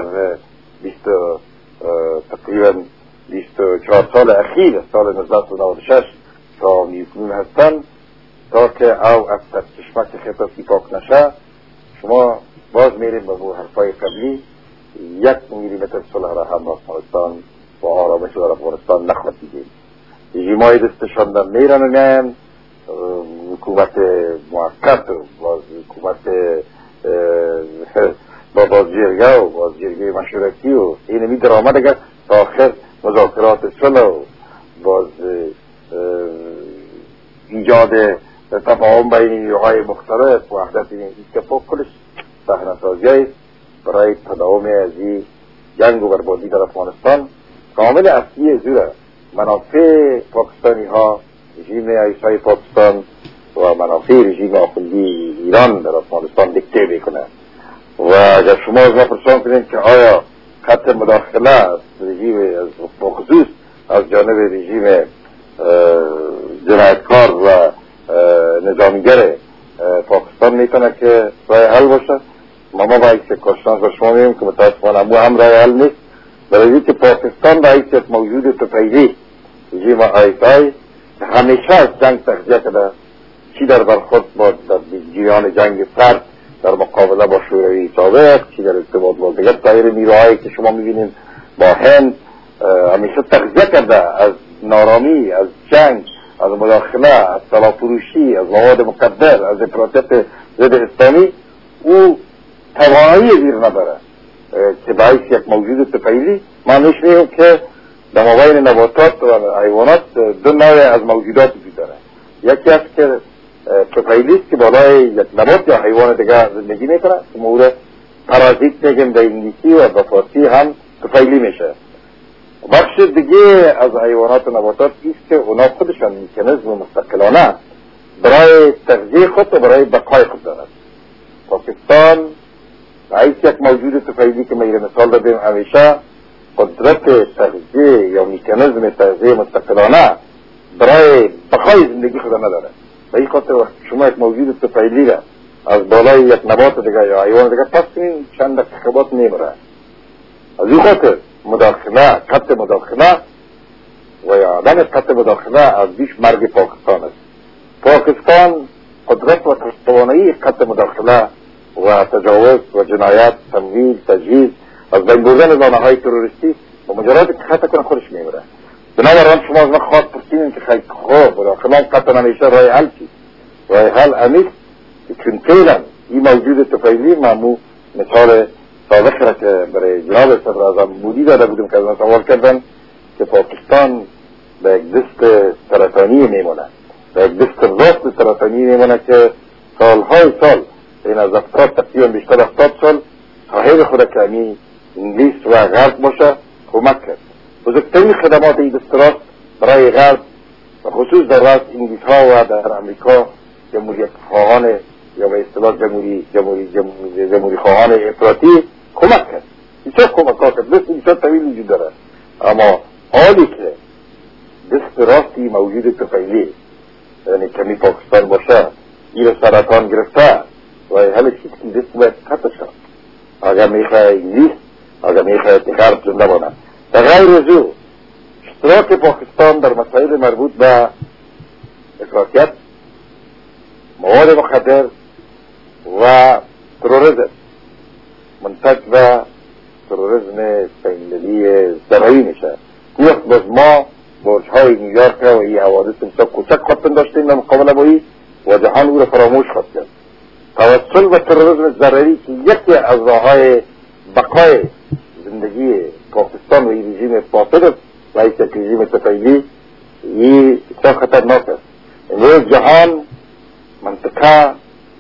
تقریبا 24 سال اخیر سال 1996 تا میکنون هستن تا که او از چشمک خطاتی پاک نشه. شما باز میریم به حرفای قبلی 1 میلیمتر صلح را هم افغانستان و آرامش در افغانستان نخواهد دید. رژیم‌های دستشان در میرن حکومت موقت و باز حکومت با بازجرگه و بازجرگه مشورتی و این می درآمد اگر تا آخر مذاکرات صلح و باز ایجاد تفاهم بین نیروهای مختلف و وحدت این اتفاق کلش صحنه‌سازی است برای تداوم از این جنگ و بربادی در افغانستان. کامل اصلی زوره منافع پاکستانی ها، رژیم عیسی پاکستان و منافع رژیم آخوندی ایران در افغانستان دکته بکنه. و اگر شما از ما پرسان کنید که آیا خط مداخله از رژیم بخصوص از جانب رژیم جنایتکار و نظامیگر پاکستان میتونه که رای حل باشه، ما باید که کارشناس به شما میگیم که متاسفانه هم رای حل نیست، برای که پاکستان به حیثیت موجود تفیلی رژیم آیسای همیشه از جنگ تغذیه کرده، چی در برخورد با در جریان جنگ سرد در مقابله با شوروی سابق، چی در ارتباط با دیگر سایر نیروهایی که شما میبینید با هند، همیشه تغذیه کرده از نارامی، از جنگ، از مداخله، از سلاحفروشی، از مواد مقدر، از افراطیت ضد اسلامی. او توانایی زیر نداره که باعث یک موجود تفیلی معنیش میگم که در مابین نباتات و حیوانات دو نوع از موجودات وجود داره. یکی است که تفیلی است که بالای یک نبات یا حیوان دیگر زندگی میکنه که مورد پارازیت میگیم در انگلیسی و به فارسی هم تفیلی میشه. بخش دیگه از حیوانات و نباتات است که اونا خودشان مکانیزم مستقلانه برای تغذیه خود و برای بقای خود دارد. پاکستان رئیس یک موجود تفیلی که میگه مثال دادیم همیشه قدرت تغذیه یا مکانیزم تغذیه مستقلانه برای بقای زندگی خود نداره. به این خاطر وقت شما یک موجود تفیلی را از بالای یک نبات دیگه یا حیوان دیگه پس کنین چند دقیقه بعد میمره. از این خاطر مداخله، خط مداخله و یا عدم خط مداخله از بیش مرگ پاکستان است. پاکستان قدرت و توانایی خط مداخله و تجاوز و جنایت، تمویل، تجهیز از بین بردن زانه‌های تروریستی و مجرد که خط کنه خودش میبره. بنابراین شما از من خواهد پرسیدین که خیلی خوب مداخله خط نمیشه رای حل چیست؟ رای حل امیست که چون فعلا این موجود تفیلی معمول مثال سابق را که برای جناب صدر اعظم مودی داده بودم که از من سوال کردن که پاکستان به یک دست سرطانی میمونه، به یک دست راست سرطانی میمونه که سالهای سال این از 70 تقریبا بیشتر 70 سال صاحب خود کمی انگلیس و غرب باشه کمک کرد. بزرگترین خدمات این دست راست برای غرب و خصوص در راست انگلیس ها و در امریکا جمهوریت خواهان یا به اصطلاح جمهوری خواهان افراطی کمک کرد. بسیار کمک ها کرد، دست بسیار طویل وجود داره، اما حالی که دست راستی موجود طفیلی یعنی کمی پاکستان باشه این سرطان گرفته و حالا چیز که دست باید قطع شد اگر میخواه انگلیس اگر میخواه غرب زنده بانه. در غیر از او اشتراک پاکستان در مسائل مربوط به افراطیت، مواد مخدر و تروریسم منتج به تروریسم بین‌المللی ضروری میشه. وقت باز ما برج‌های نیویورک و این حوادث بسیار کوچک خواستن داشتیم در مقابله با این و جهان او را فراموش خواست کرد. توسل به تروریسم ضروری که یکی از راه‌های بقای زندگی پاکستان و این رژیم فاسد است و این رژیم طفیلی این بسیار خطرناک است. امروز جهان منطقه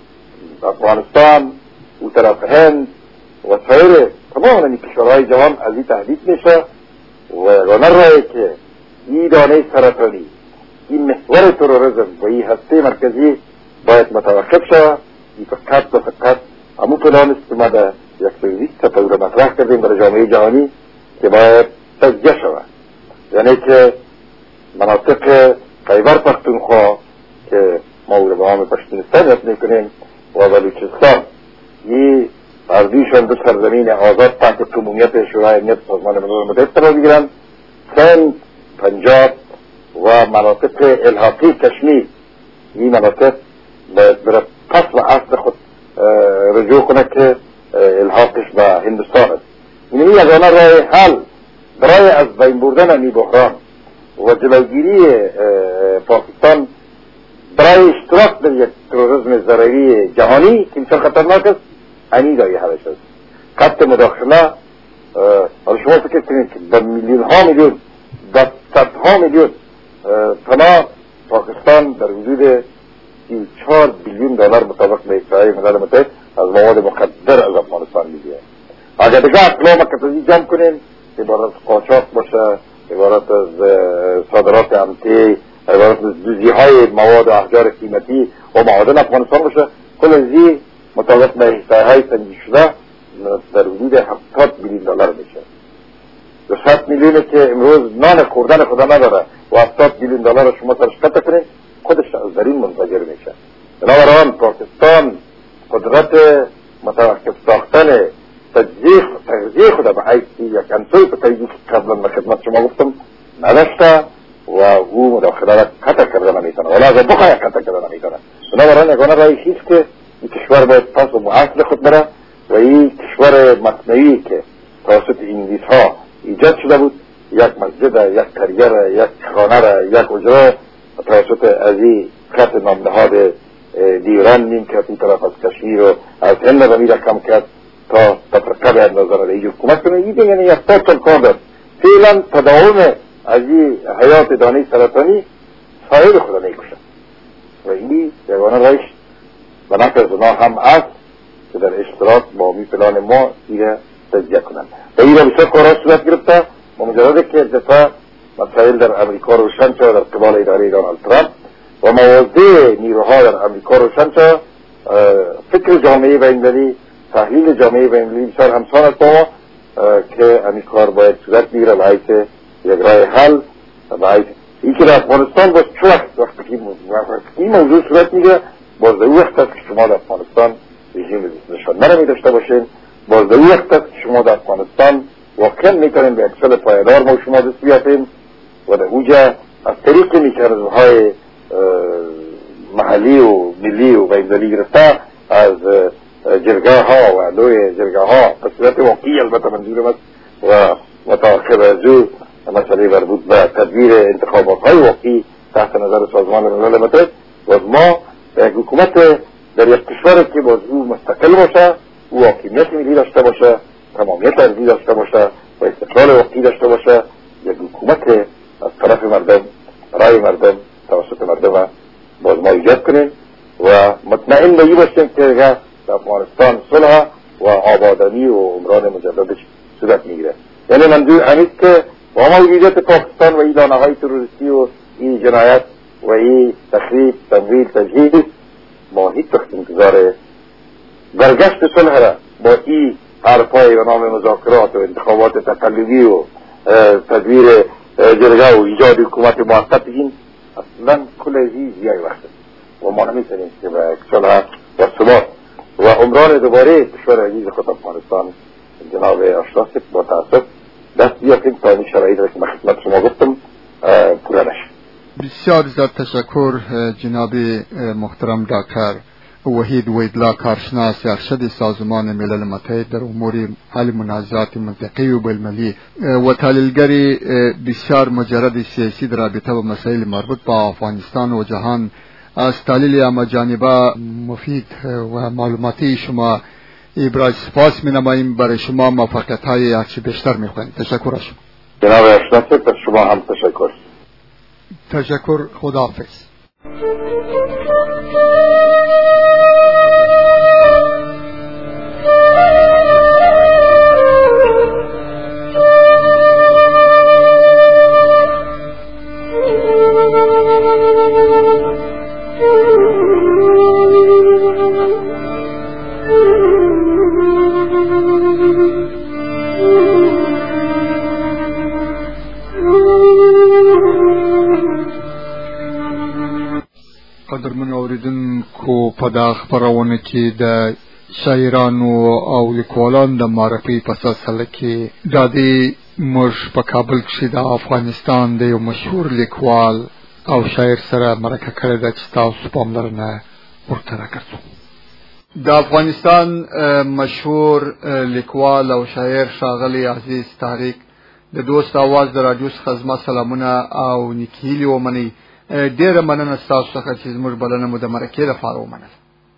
افغانستان و طرف هند و سایر تمام این کشورهای جهان از این تهدید میشه و یگانه راهی که این دانه سرطانی این محور تروریسم و این هسته مرکزی باید متوقف شود. این فقط همون پلان است که ما در 120 تطور مطرح کردیم برای جامعه جهانی که باید تجزیه شود، یعنی که مناطق خیبر پختونخوا که ما او را به نام پشتونستان یاد میکنیم و بلوچستان این اردویشان دو سرزمین آزاد تحت کمونیت شورای امنیت سازمان ملل متحد قرار میگیرند. سند، پنجاب و مناطق الحاقی کشمیر این مناطق باید برای پس و اصل خود رجوع کنه که الحاقش به هندوستان است. این یگانه راه حل برای از بین بردن این بحران و جلوگیری پاکستان برای اشتراک در یک تروریسم ضروری جهانی که بسیار خطرناک است اینی دایی حلش است. قطع مداخله حالا شما فکر کنید که به میلیون ها میلیون به صدها میلیون پناه پاکستان در حدود 4 بیلیون دلار مطابق به احصایه ملل متحد از مواد مخدر از افغانستان میگیره. اگر دیگه اقلام کتازی جمع کنیم عبارت از قاچاق باشه، عبارت از صادرات امتی، عبارت از دوزی های مواد و احجار قیمتی و معادن افغانستان باشه، کل ازی مطابق به احصایه های سنجی شده در حدود 70 بیلیون دلار میشه. 200 میلیونه که امروز نان خوردن خدا نداره و 70 بیلیون دلار شما سرش قطع کنید خودش از در این منفجر میشه. بنابراین پاکستان قدرت متوقف ساختن تجزیه خود به حیث یک انسوی پتریدی که قبلا به خدمت شما گفتم نداشته و او مداخله را قطع کرده نمیتونه ولی از بخواه قطع کرده نمیتونه. بنابراین یگانه رای خیست که این کشور باید پس و اصل خود بره و این کشور مصنوعی که توسط انگلیس ها ایجاد شده بود، یک مسجد، یک کریه، یک خانه، یک اجرا توسط ازی خط نامنهاد دیران نیم کرد این طرف از کشمیر و از هند و می رقم کرد تا تفرقه به نظر رئیس حکومت کنه. این یعنی یک سال کار دارد. فعلا تداوم از این حیات دانه سرطانی سایر خدا نیکشد و این یگانه رایش و نفع از اونا هم است که در اشتراک با می پلان ما ایره تجزیه کنند و این را بسیار کارها صورت گرفته و مجرده که دفعه مسائل در امریکا روشن شد در قبال اداره دونالد ترامپ و موازه نیروها در امریکا روشن شد. فکر جامعه بین‌المللی، تحلیل جامعه بین‌المللی بسیار همسان است با ما که همین کار باید صورت بگیره به حیث یک راه حل به حیث این که در افغانستان باز چه وقتی که این موضوع صورت میگه باز در وقت است که شما در افغانستان رژیم نشانده نمی داشته باشین، باز در وقت است که شما در افغانستان واقعا میتونیم به اکسل پایدار ما و شما دست بیاتیم و در اوجه از طریق میکانیزم‌های محلی و ملی و بین‌المللی گرفته از جرگاه ها و لوی جرگاه ها به صورت واقعی البته منظورم است و متعاقب از او مسئله مربوط به تدبیر انتخابات های واقعی تحت نظر سازمان ملل متحد و ما یک حکومت در یک کشور که باز او مستقل باشه، او حاکمیت ملی داشته باشه تمامیت ارضی داشته باشه و استقلال وقتی داشته باشه، یک حکومت از طرف مردم، برای مردم، توسط مردم باز ما ایجاد کنیم و مطمئن به این باشیم که در افغانستان صلح و آبادانی و عمران مجددش صورت میگیره. یعنی منظور همین که با موجودیت پاکستان و این دانه‌های تروریستی و این جنایت و این تخریب، تمویل، تجهیز، ما هیچ وقت انتظار برگشت صلح را با این حرفای به نام مذاکرات و انتخابات تقلبی و تدویر جرگه و ایجاد حکومت موقت بگیم اصلا کل ازی زیای وقت و ما نمیتونیم که به صلح و ثبات و عمران دوباره کشور عزیز خود افغانستان جناب آشنا صاحب با تاسف دست بیافتیم تا این شرایط را که من خدمت شما گفتم پوره نشه. بسیار زیاد تشکر جناب محترم دکتر وحید ویدلا، کارشناس ارشد سازمان ملل متحد در امور حل منازعات منطقی و بین‌المللی و تحلیلگری بسیار مجرد سیاسی در رابطه با مسائل مربوط با افغانستان و جهان، از تحلیل همه‌جانبه مفید و معلوماتی شما ابراز سپاس می‌نماییم. برای شما موفقیت‌های هرچه بیشتر می‌خواهیم. تشکر از شما جناب آشنا صاحب. شما هم تشکر. خداحافظ. قدرمن اوریدونکو، په دا خپرونه کې د شاعرانو او لیکوالانو د معرفي په سلسله کې دا د موږ په کابل کې د افغانستان د یو مشهور لیکوال او شاعر سره مرکه کړې ده چې تاسو پاملرنه ورته راکړو. د افغانستان مشهور لیکوال او شاعر ښاغلی عزیز طارق د دوست आवाज د رادیو څخه زما سلامونه او نیکهیلې ومنئ. ډیره مننه ستاسو څخه چې زموږ بلنه مو د مرکې لپاره ومنله.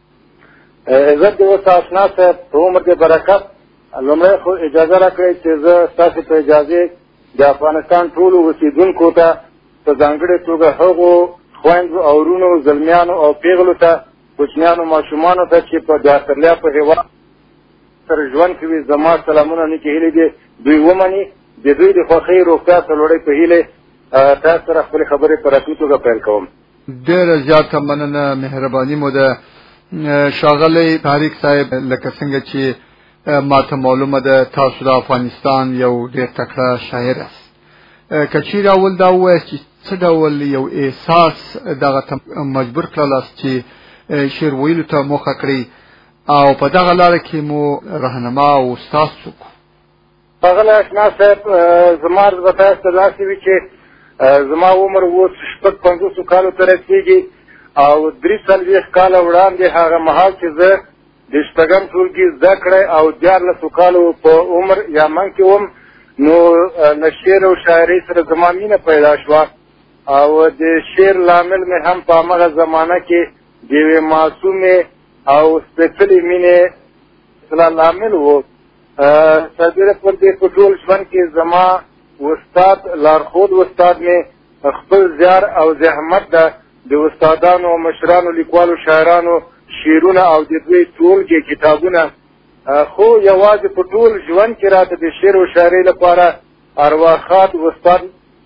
عزت دې وسه آشنا صاحب، په عمر دې برکت. لومړی خو اجازه راکړئ چې زه ستاسو په اجازې د افغانستان ټولو اوسېدونکو ته په ځانګړې توګه هغو خویندو او وروڼو، زلمیانو او پیغلو ته، کوچنیانو ماشومانو ته چې په د استرالیا په هېواد سره ژوند کوي زما سلامونه نیکې هیلې دې دوی ومني. د دوی د خوښۍ روغتیا سرلوړۍ په هیلې تاسو سره خپلې خبرې په رسمي توګه پیل کوم. ډېره زیاته مننه، مهرباني مو ده ښاغلی طارق صاحب. لکه څنګه چې ماته معلومه ده تاسو د افغانستان یو ډېر تکړه شاعر یاست. که چیرې اول دا ووایاست چې څه ډول یو احساس دغه ته مجبور کړلاست چې شعر ویلو ته موخه کړئ او په دغه لاره کې مو رهنما او استاد څوک؟ ښاغلی آشنا صاحب، زما عرض به تاسو ته داسې وي چې زما عمر اوس 50 کالو ته رسېږي او 43 کاله وړاندې هغه مهال چې زه د شپږم ټولګي زده کړې او 14 کالو په عمر یا من کې وم، نو له شعر او شاعرۍ سره زما مینه پیدا شوه او د شعر لامل مې هم په همغه زمانه کې د یوې معصومې او سپېڅلې مینې لامل و. سربیره پر دې په ټول ژوند کې زما استاد، لارښود استاد مې خپل زیار او زحمت ده د استادانو او مشرانو لیکوالو شاعرانو شعرونه او د دوی ټولګې کتابونه، خو یوازې په ټول ژوند کې راته د شعر او شاعرۍ لپاره ارواښاد استاد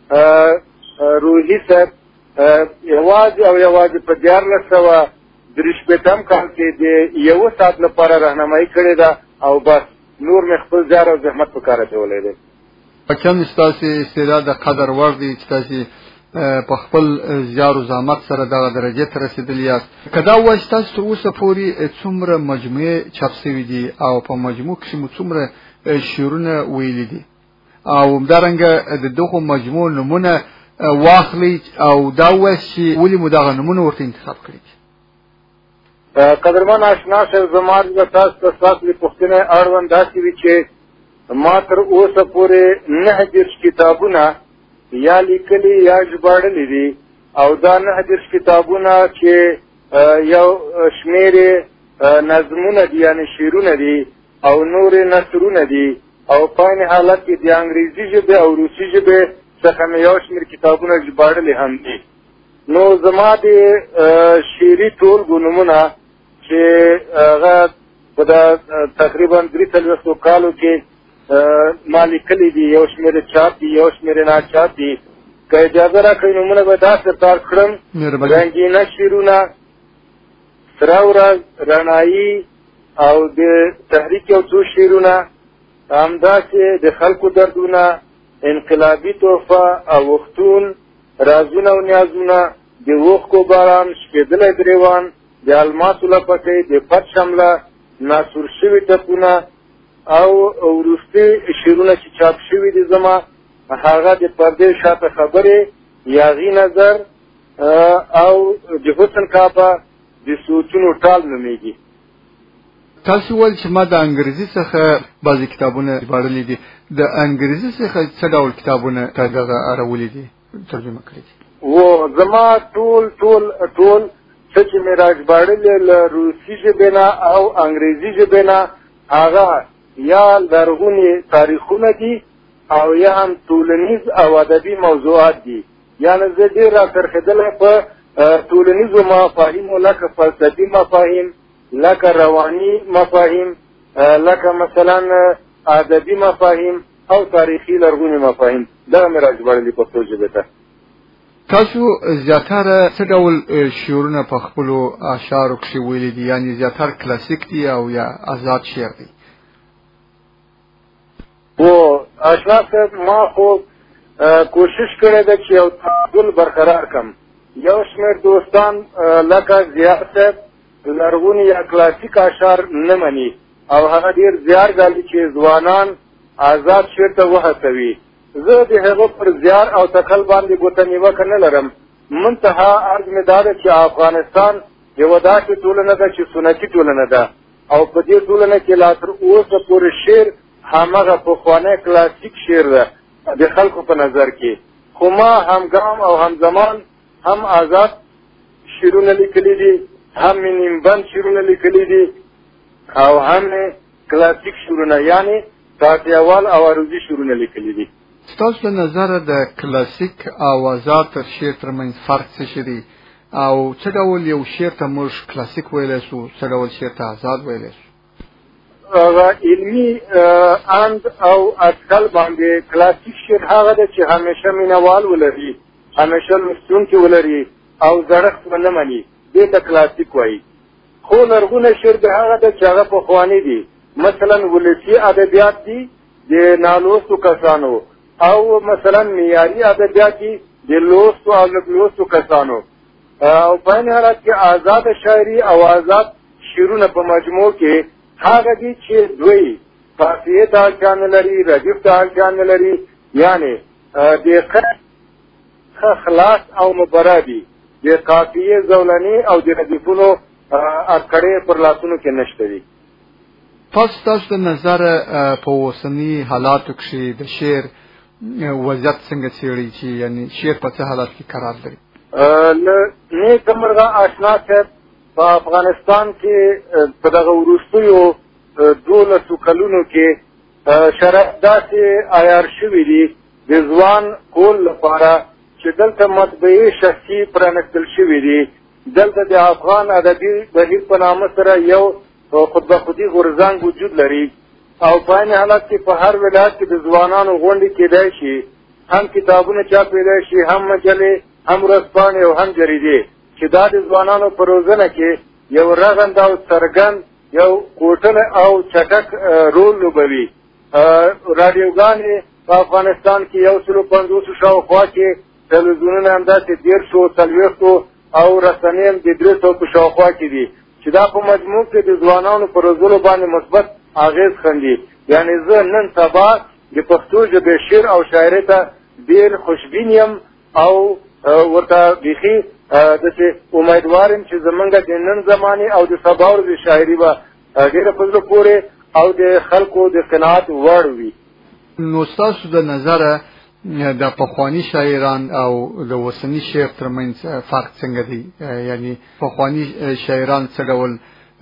روحي صاحب یوازې په 1483 کال کې د 1 ساعت لپاره راهنمایي کړې ده او بس نور مې خپل زیار او زحمت په کار اچولی دی. کوم ستاسو استعداد د قدر وړ دی چې تاسو په خپل زیار او زحمت سره دغه درجه ته رسیدلی یاست. که دا وایي تاسو تر اوسه پورې څومره مجموعې چاپ شوي دي او په مجموع کې مو څومره شعرونه ویلي دي او همدارنګه د دغو مجموع نمونه واخلئ او دا وایي چې ولې مو دغه نمونه ورته انتخاب کړي دي؟ قدرمن آشنا صاحب، زما د تاسو ته ستاسو د پوښتنې اړوند داسې وي چې ما تر اوسه پورې 9 کتابونه یا لیکلي یا ژباړلي دي او دا 9 کتابونه چې یو شمېر نظمونه دي یعنې شعرونه دي او نور نثرونه دي او په عین حالت کې د انګریزي ژبې او روسي ژبې څخه مې یو شمېر کتابونه ژباړلي هم دي. نو زما د شعري ټولګو نومونه چې هغه په تقریبا 43 کالو کې ما لیکلي دي، یو شمېر چاپ دي، یو شمېر ناچاپ دي. که اجازه راکړئ نومونه به داسې تار کړم: رنګینه شعرونه، سره ورځ، رڼایي او د تحریک یو څو شعرونه، همداسې د خلکو دردونه، انقلابي تحفه، اوښتون، رازونه او نیازونه، د اوښکو باران، شپېدلی ګریوان، د الماسو لپکۍ، د پت شمله، ناسور شوي ټپونه او وروستي شعرونه چې چاپ شوي دي زما هغه د پردې شاته خبرې، یاغي نظر او د حسن کعبه د سوچونو ټال نومیږي. تاسو ول چې ما د انګریزي څخه بعضی کتابونه ژباړلي دي، د انګریزي څخه څه ډول کتابونه تاسو اړولي دي ترجمه کړی دي؟ و زما ټول څه چې مې راژباړلي له روسي ژبې نه او انګریزي ژبې نه هغه یا لرغوني تاریخونه دي او یا هم ټولنیز او ادبي موضوعات دي. یعنې زه ډېر راڅرخېدلی په ټولنیزو مفاهیمو لکه فلسفي مفاهیم، لکه رواني مفاهیم، لکه مثلا ادبي مفاهیم او تاریخي لرغوني مفاهیم. دغه مې راژباړلي پښتو ژبې ته. تاسو زیاتره څه ډول شعرونه په خپلو اشعارو کښې ویلي دي؟ یعنې زیاتره کلاسیک دي او یا آزاد شعر دی؟ اشنا صاحب ما خو کوشش کړی ده چې یو تعادل برقرار کړم. یو شمېر دوستان لکه ضیا صاحب لرغوني یا کلاسیک اشعار نه مني او هغه ډېر زیار ګالي چې ځوانان آزاد شعر ته وهڅوي. زه د هغه پر زیار او تکل باندې ګوته نیوکه نه لرم. منتها عرض مې دا ده چې افغانستان یوه داسې ټولنه ده چې سنتي ټولنه ده او په دې ټولنه کې لا تر اوسه پورې شعر همغه پخوانی کلاسیک شعر ده د خلکو په نظر کې. خو ما همګام او همزمان هم آزاد شعرونه لیکلي دي، هم مې نیمبند شعرونه لیکلي دي او هم کلاسیک شعرونه یعنې تاقیهوال او عروضي شعرونه لیکلي دي. ستاسو په نظر د کلاسیک او آزاد شعر ترمنځ فرق څه دی او څه ډول یو شعر ته موږ کلاسیک ویلی شو، څه ډول شعر ته آزاد ویلی شو؟ علمي اند او اټکل باندې کلاسیک شعر هغه ده چې همیشه مینهوال ولري، همیشه لوستونکي ولري او زړښت ونه مني، دې ته کلاسیک وایي. خو لرغونی شعر د هغه ده چې هغه پخواني دي، مثلا ولسي ادبیات دي د نالوستو کسانو او مثلا معیاري ادبیات دي د لوستو او لږلوستو کسانو. او په عین حالت کې آزاد شاعري او آزاد شعرونه په مجموع کې هغه دي چې دوی قافیې ته اړتیا نه لري، ردیف ته اړتیا نه لري، یعنې د خلاص او مبرا دي، د قافیې زولني او د ردیفونو اټکړې پر لاسونو کې نشته دي. تاسو د نظر په اوسني حالاتو کښې د شعر وضعیت څنګه څېړئ چې یعنې شعر په څه حالات کې قرار لري؟ له نیکه مرغه اشنا صاحب په افغانستان کې په دغه وروستیو 12 کلونو کې شرایط داسې عیار شوي دي د ځوان کول لپاره چې دلته مطبعې شخصي پرانستل شوي دي. دلته د افغان ادبي بهیر په نامه سره یو خطبه خودي غورځنګ وجود لري او په عین حالت کې په هر ولایت کې د ځوانانو غونډې کېدای شي، هم کتابونه چاپېدای شي، هم مجلې، هم ورځپاڼې او هم جریدې چې دا د ځوانانو په روزنه کې یو رغند او څرګند یو کوټنه او چټک رول لوبوي. راډیوګانې په افغانستان کې 150 شاوخوا کې، تلویزیونونه همداسې 140 او رسنۍ هم د 300 په شاوخوا کې دي چې دا په مجموع کې د ځوانانو په روزلو باندې مثبت اغېز خندي. یعنې زه نن سبا د پښتو ژبې شعر او شاعرۍ ته ډېر خوشبین یم او ورته بیخي داسې امیدوار یم چې زمونږ د نن زمانې او د سبا ورځې شاعري به ډېره په زړه پورې او د خلکو د قناعت وړ وي. نو ستاسو د نظره د پخواني شاعران او د اوسني شعر ترمنځ فرق څنګه دی؟ یعنی پخواني شاعران څه ډول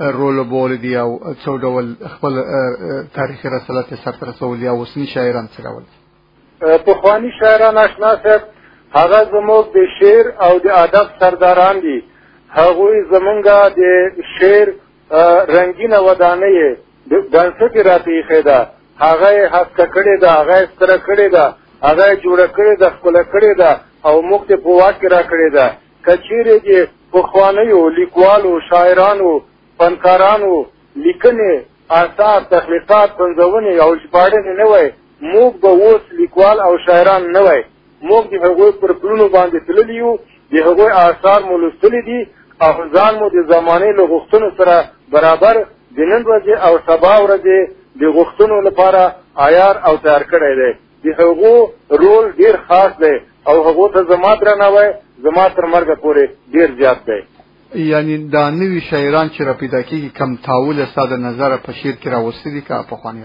رول بول دی او څو ډول خپل تاریخي رسالت سره رسول یا اوسنی شاعران څه ډول پخوانی شاعران آشنا صاحب هغه زموږ د شعر او د ادب سرداران دي هغوی زمونږه د شعر رنگینه ودانۍ د بنسټ راپیښې ده هغه یې هسکه کړې ده هغه یې ستره کړې ده هغه یې جوړه کړې ده ښکله کړې ده او موږ ته په واک کې را کړې ده که چیرې د پخوانیو لیکوالو شاعرانو فنکارانو لیکنې آثار تخلیقات پنځونې او ژباړنې نه وای موږ به اوس لیکوال او شاعران نه وای موږ د هغوی پر پلونو باندې تللي یو د هغوی آثار مو لوستلي دي او ځان مو د زمانې له غوښتنو سره برابر د نن ورځې او سبا ورځې د غوښتنو لپاره عیار او تیار کړی دی د هغو رول ډېر خاص دی او هغو ته زما درناوی زما تر مرګه پورې ډېر زیات دی یعنی دا نوي شاعران چې را پیدا کېږي کم تاول ستا د نظره په شعر کې راوستي دي که پخواني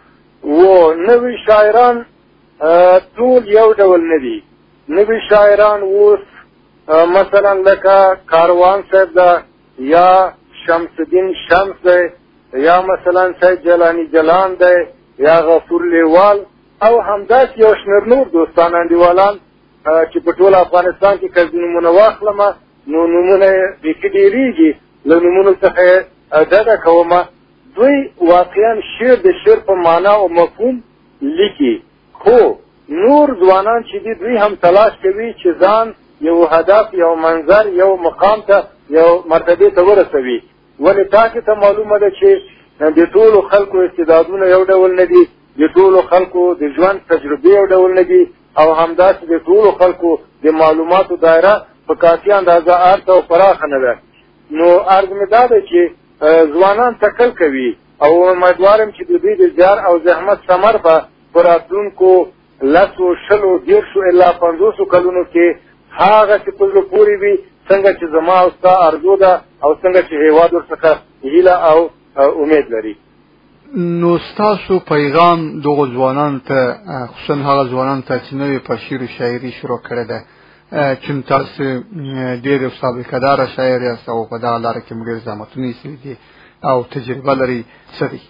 و نوي شاعران ټول یو ډول نه دي نوي شاعران اوس مثلا لکه کاروان صاحب ده یا شمس الدین شمس دی یا مثلا سید جلانی جلان دی یا غفور لیوال او همداسې یو شمېر نور دوستان انډیوالان چې په ټول افغانستان کې که نومونه واخلمه نو نومونه یې بیخي ډېرېږي له نومونو څخه یې ډډه کومه دوی واقعا شعر د شعر په معنا او مفهوم لیکي خو نور ځوانان چې دي دوی هم تلاش کوي چې ځان یو هدف یو منظر یو مقام ته یو مرتبه ته ورسوي ولې تاسو ته معلومه ده چې د ټولو خلکو استعدادونه یو ډول نه دي د ټولو خلکو د ژوند تجربې یو ډول نه دي او همداسې د ټولو خلکو د معلوماتو دایره په کافي اندازه ارته او پراخه نه ده نو عرض مې دا ده چې ځوانان تکل کوي او امیدوارم چې د دوی د زیار او زحمت ثمر به په راتلونکو 10 شلو 10 الا 50 کلونو کې هغه چې په زړه پورې وي څنګه چې زما او ستا ارزو ده او څنګه چې هېواد ورڅخه هیله او امید لري نو ستاسو پیغام دغو ځوانانو ته خصوصا هغه ځوانانو ته چې نوې په شعر و شاعري شروع کړې ده چې تاسو ډېر سابقه داره شاعر یاست او په دغه لاره کې مو ډېر زحمتونه ایستلي دي او تجربه لري څه دي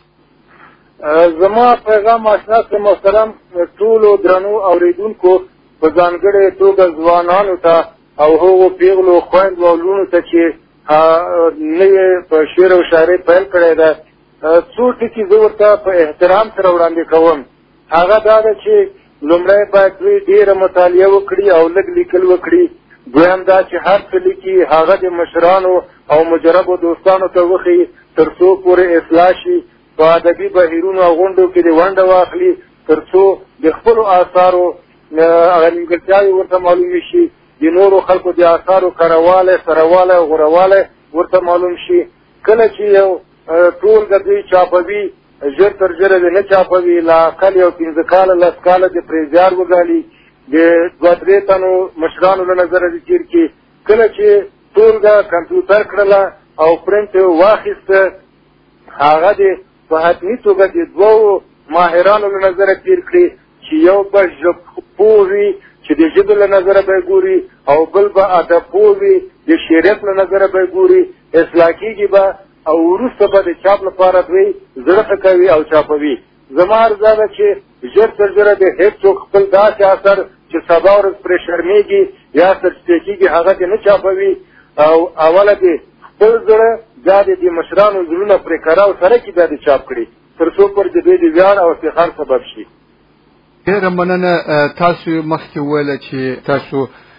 زما پیغام آشنا محترم ټولو درنو اورېدونکو په ځانګړې توګه ځوانانو ته او هغو پیغلو خویندو او لوڼو ته چې نوې په شعر او شاعري پیل کړی ده څو ټکي زه ورته په احترام سره وړاندې کوم هغه دا ده چې لومړی باید دوی ډېره مطالعه وکړي او لږ لیکل وکړي دویم دا چې هر څه لیکي هغه د مشرانو او مجربو دوستانو ته وښیي تر څو پورې اصلاح شي په ادبي بهیرونو او غونډو کې د ونډه واخلي تر څو د خپلو آثارو هغه نیمګړتیاوې ورته معلومې شي د نورو خلکو د آثارو کرهوالی سرهوالی او غورهوالی ورته معلوم شي کله چې یو ټولګه دوی چاپوي ژر تر ژره د نه چاپوي لا اقل یو 15 کاله 10 کاله د پرې زیار وګالي د 2-3 تنو مشرانو له نظره د تېر کړي کله چې ټولګه کمپیوټر کړله او پرنټ یې واخیسته هغه د په حتمي توګه د 2 ماهرانو له نظره تېر کړي چې یو به ژبپوه وي چې د ژبې له نظره به یې ګوري او بل به ادبپوه وي د شعریت له نظره به یې ګوري اصلاح کېږي به او وروسته به د چاپ لپاره دوی زړه ښه کوي او چاپوي زما عرضه ده چې ژر تر ژره د هېڅ څوک خپل داسې اثر چې سبا ورځ پرې شرمېږي یا سرچپې کېږي هغه دې نه چاپوي او اوله دې خپل زړه بیا دې مشرانو زړونه پرې کراو سره کې بیا دې چاپ کړي تر څو پر د دوی د ویاړ او افتخار سبب شي ډېره مننه تاسو مخکې وویله چې تاسو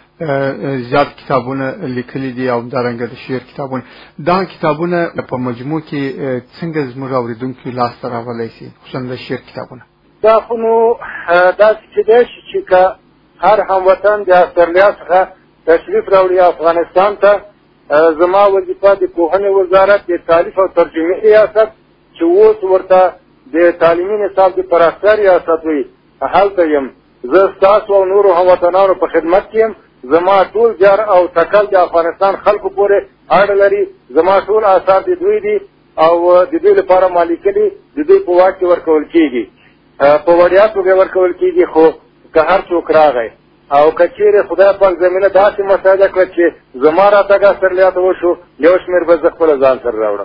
زیات کتابونه لیکلي دي او همدارنګه د شعر کتابونه دا کتابونه په مجموع کې څنګه زموږ اورېدونکو لاسته راوړلی شي خصوصا د شعر کتابونه دا خو نو داسې کېدای شي چې که هر هموطن د استرالیا څخه تشریف راوړي افغانستان ته زما وظیفه د پوهنې وزارت د تالیف او ترجمې ریاست چې اوس ورته د تعلیمي نصاب د پراختیا ریاست وي هلته یم زه ستاسو او نورو هموطنانو په خدمت کې یم زما ټول جار او تکل د افغانستان خلکو پورې اړه لري زما ټول آثار د دوی دي او د دوی لپاره ما لیکلي د دوی په واک کې ورکول کېږي په وړیا توګه ورکول کېږي خو که هر څوک راغی او که چیرې خدای پاک زمینه داسې مساعده کړه چې زما راتګ استرالیا ته وشو یو شمېر به زه خپله ځان سره راوړم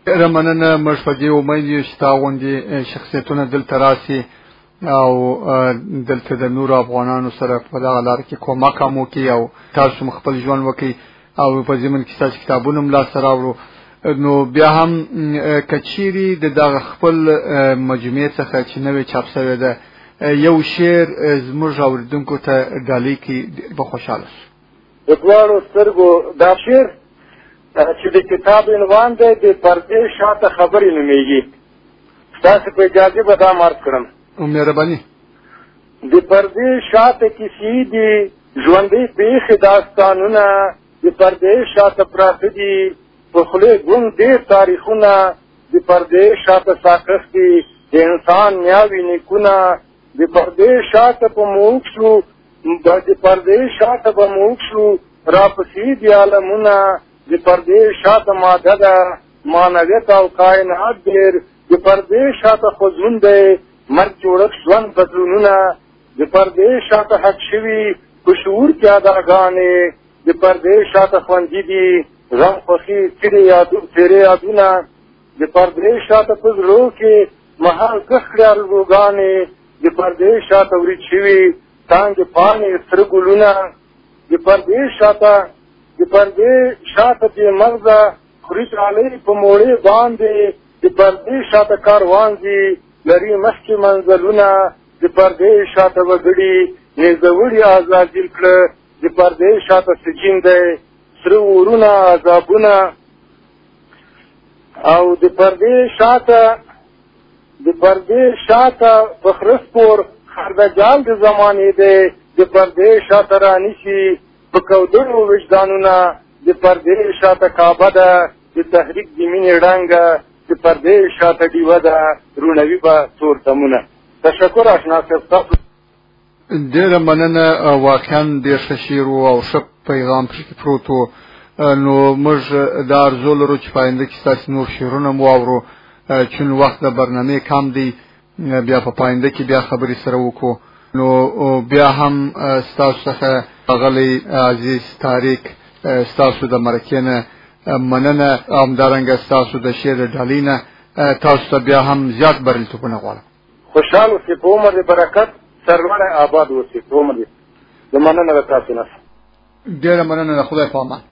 رمننه موږ په دې امید یو چې تا غوندې شخصیتونه دلته راسي او دلته د نور افغانانو سره په دغه لار کې کومک هم وکړي او تاسو خپل ژوند وکړي او په ضمن کې تاسو کتابونه هم لاسته راوړو. نو بیا هم کچيري د دغه خپل مجموعه څخه چې نوې چاپ شوی ده یو شعر زموږ اوریدونکو ته ډالۍ کې به خوشاله شو. د دوړو سترګو دا شعر چې د کتاب عنوان دی د پردې شاته خبرې نومیږي. تاسو په اجازه به دا مارک کړم. مهرباني. د پردې شاته کیسې دي ژوندۍ پیښې داستانونه د پردې شاته پراته دي په خولې ګونګ ډېر تاریخونه د پردې شاته ساکښ دي د انسان نیاوي نیکونه د پردې شاته په موږ شو د پردې شاته به موږ شو راپسې دي عالمونه د پردې شاته ماده ده معنویت او کائنات ډېر د پردې شاته خوځون دی مرګ جوړښت ژوند بدلونونه د پردې شاته حق شوي په شعور کې اداګانې د پردې شاته خوندي دي غم خوښي تیرې یادونه د پردې شاته په زړو کې مهال کښړې ارزوګانې د پردې شاته ورید شوي تانګې پاڼې سره ګلونه د پردې شاته بې مغزه خوري ډالۍ په موړې باندې د پردې شاته کاروان ځي لري مخکې منزلونه د پردې شاته وګړي نیزوړي ازادیل کړه د پردې شاته سجین دی سره ورونه عذابونه او د پردې شاته په خرسپور خردجال د زمانې دی د پردې شاته رانیسي په کودړو وجدانونه د پردې شاته کعبه ده د تحریک د مینې ړنګه د پردې شاته ډیوه ده رونوي به تور تمونه. تشکر اشنا صاحب. ډېره مننه. واقعا ډېر ښه شعر او ښه پیغام پکې پروت و. نو موږ دا ارزو لرو چې په آینده کې ستاسو نور شعرونه مو واورو چون وخت د برنامې کم دی بیا په آینده کې بیا خبرې سره وکړو. نو بیا هم ستاسو څخه غلی عزیز طارق ستاسو د مرکې نه مننه او همدارنګه ستاسو د شعر ډالۍ نه تاسو ته بیا هم زیات بریالیتوبونه غواړم. خوشحال اوسئ، په عمر د برکت سرلوړی آباد اوسئ. په عمر د مننه د تاسو نه. ډېره مننه. د خدای په امان.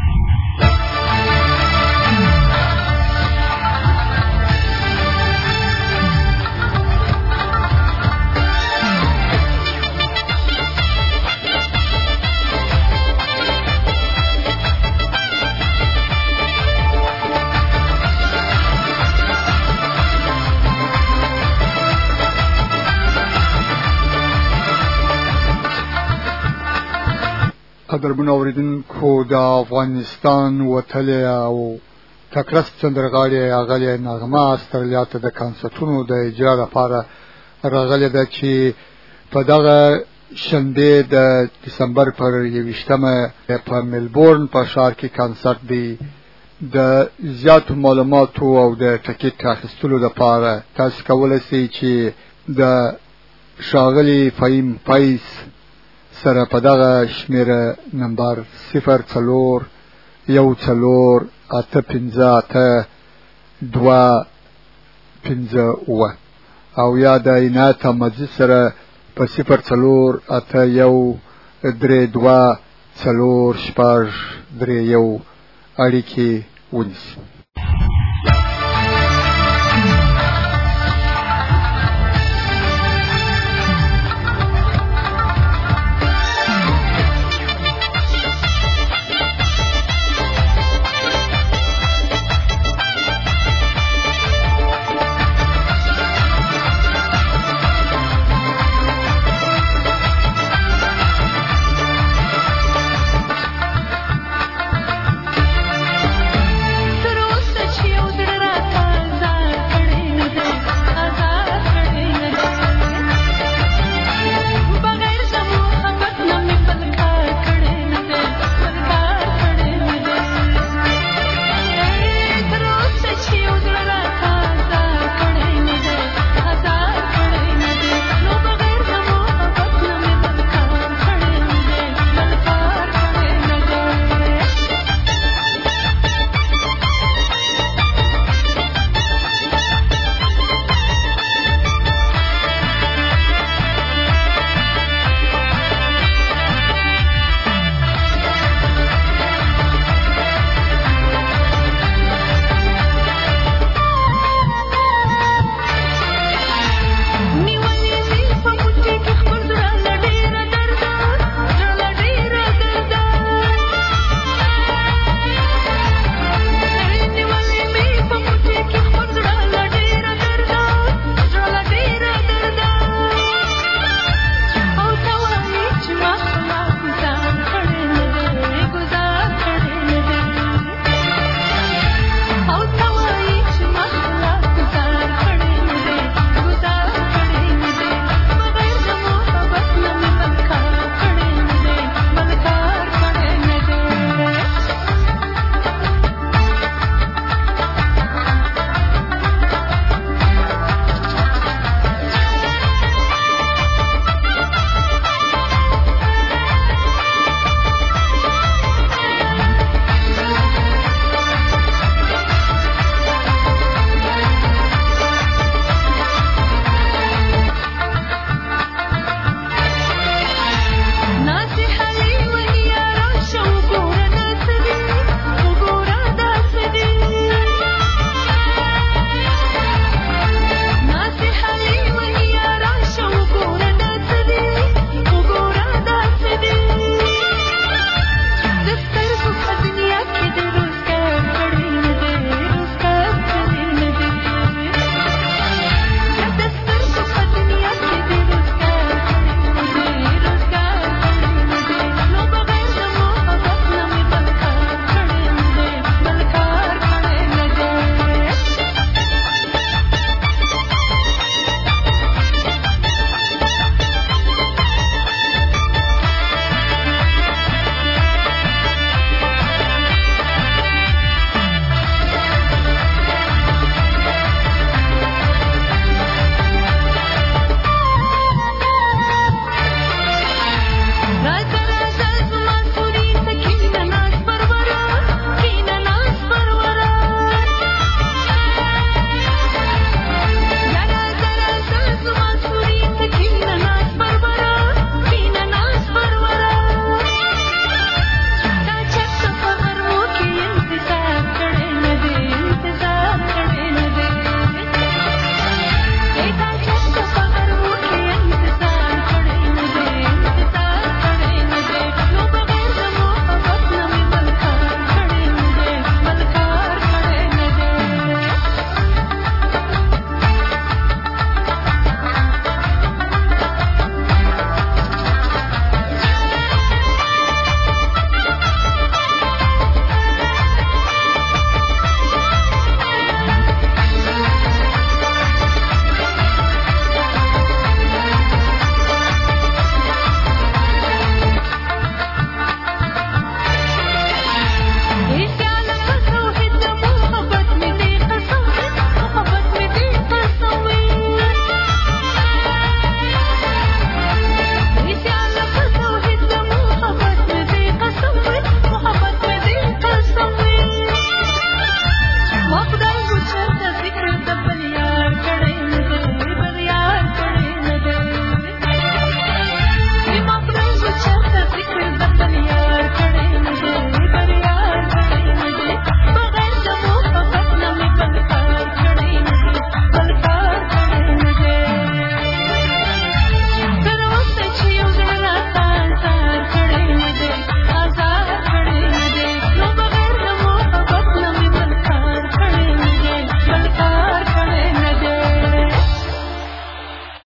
قدرمن اوریدونکو د افغانستان وتلې او تکرس چندرغاړي اغلې نغمه استرالیا ته د کانسرتونو د اجرا لپاره راغلې ده چې په دغه شنبه د دسمبر پر 21مه په ملبورن په ښار کې کانسرت دی. د زیات معلوماتو او د ټکټ اخیستلو لپاره تاسو کولای شئ چې د ښاغلي فهیم فیض سره په دغه شمیره نمبر 0484858250 او یا د عنایت احمدزي سره په 0481324631 اړیکې ونیسئ.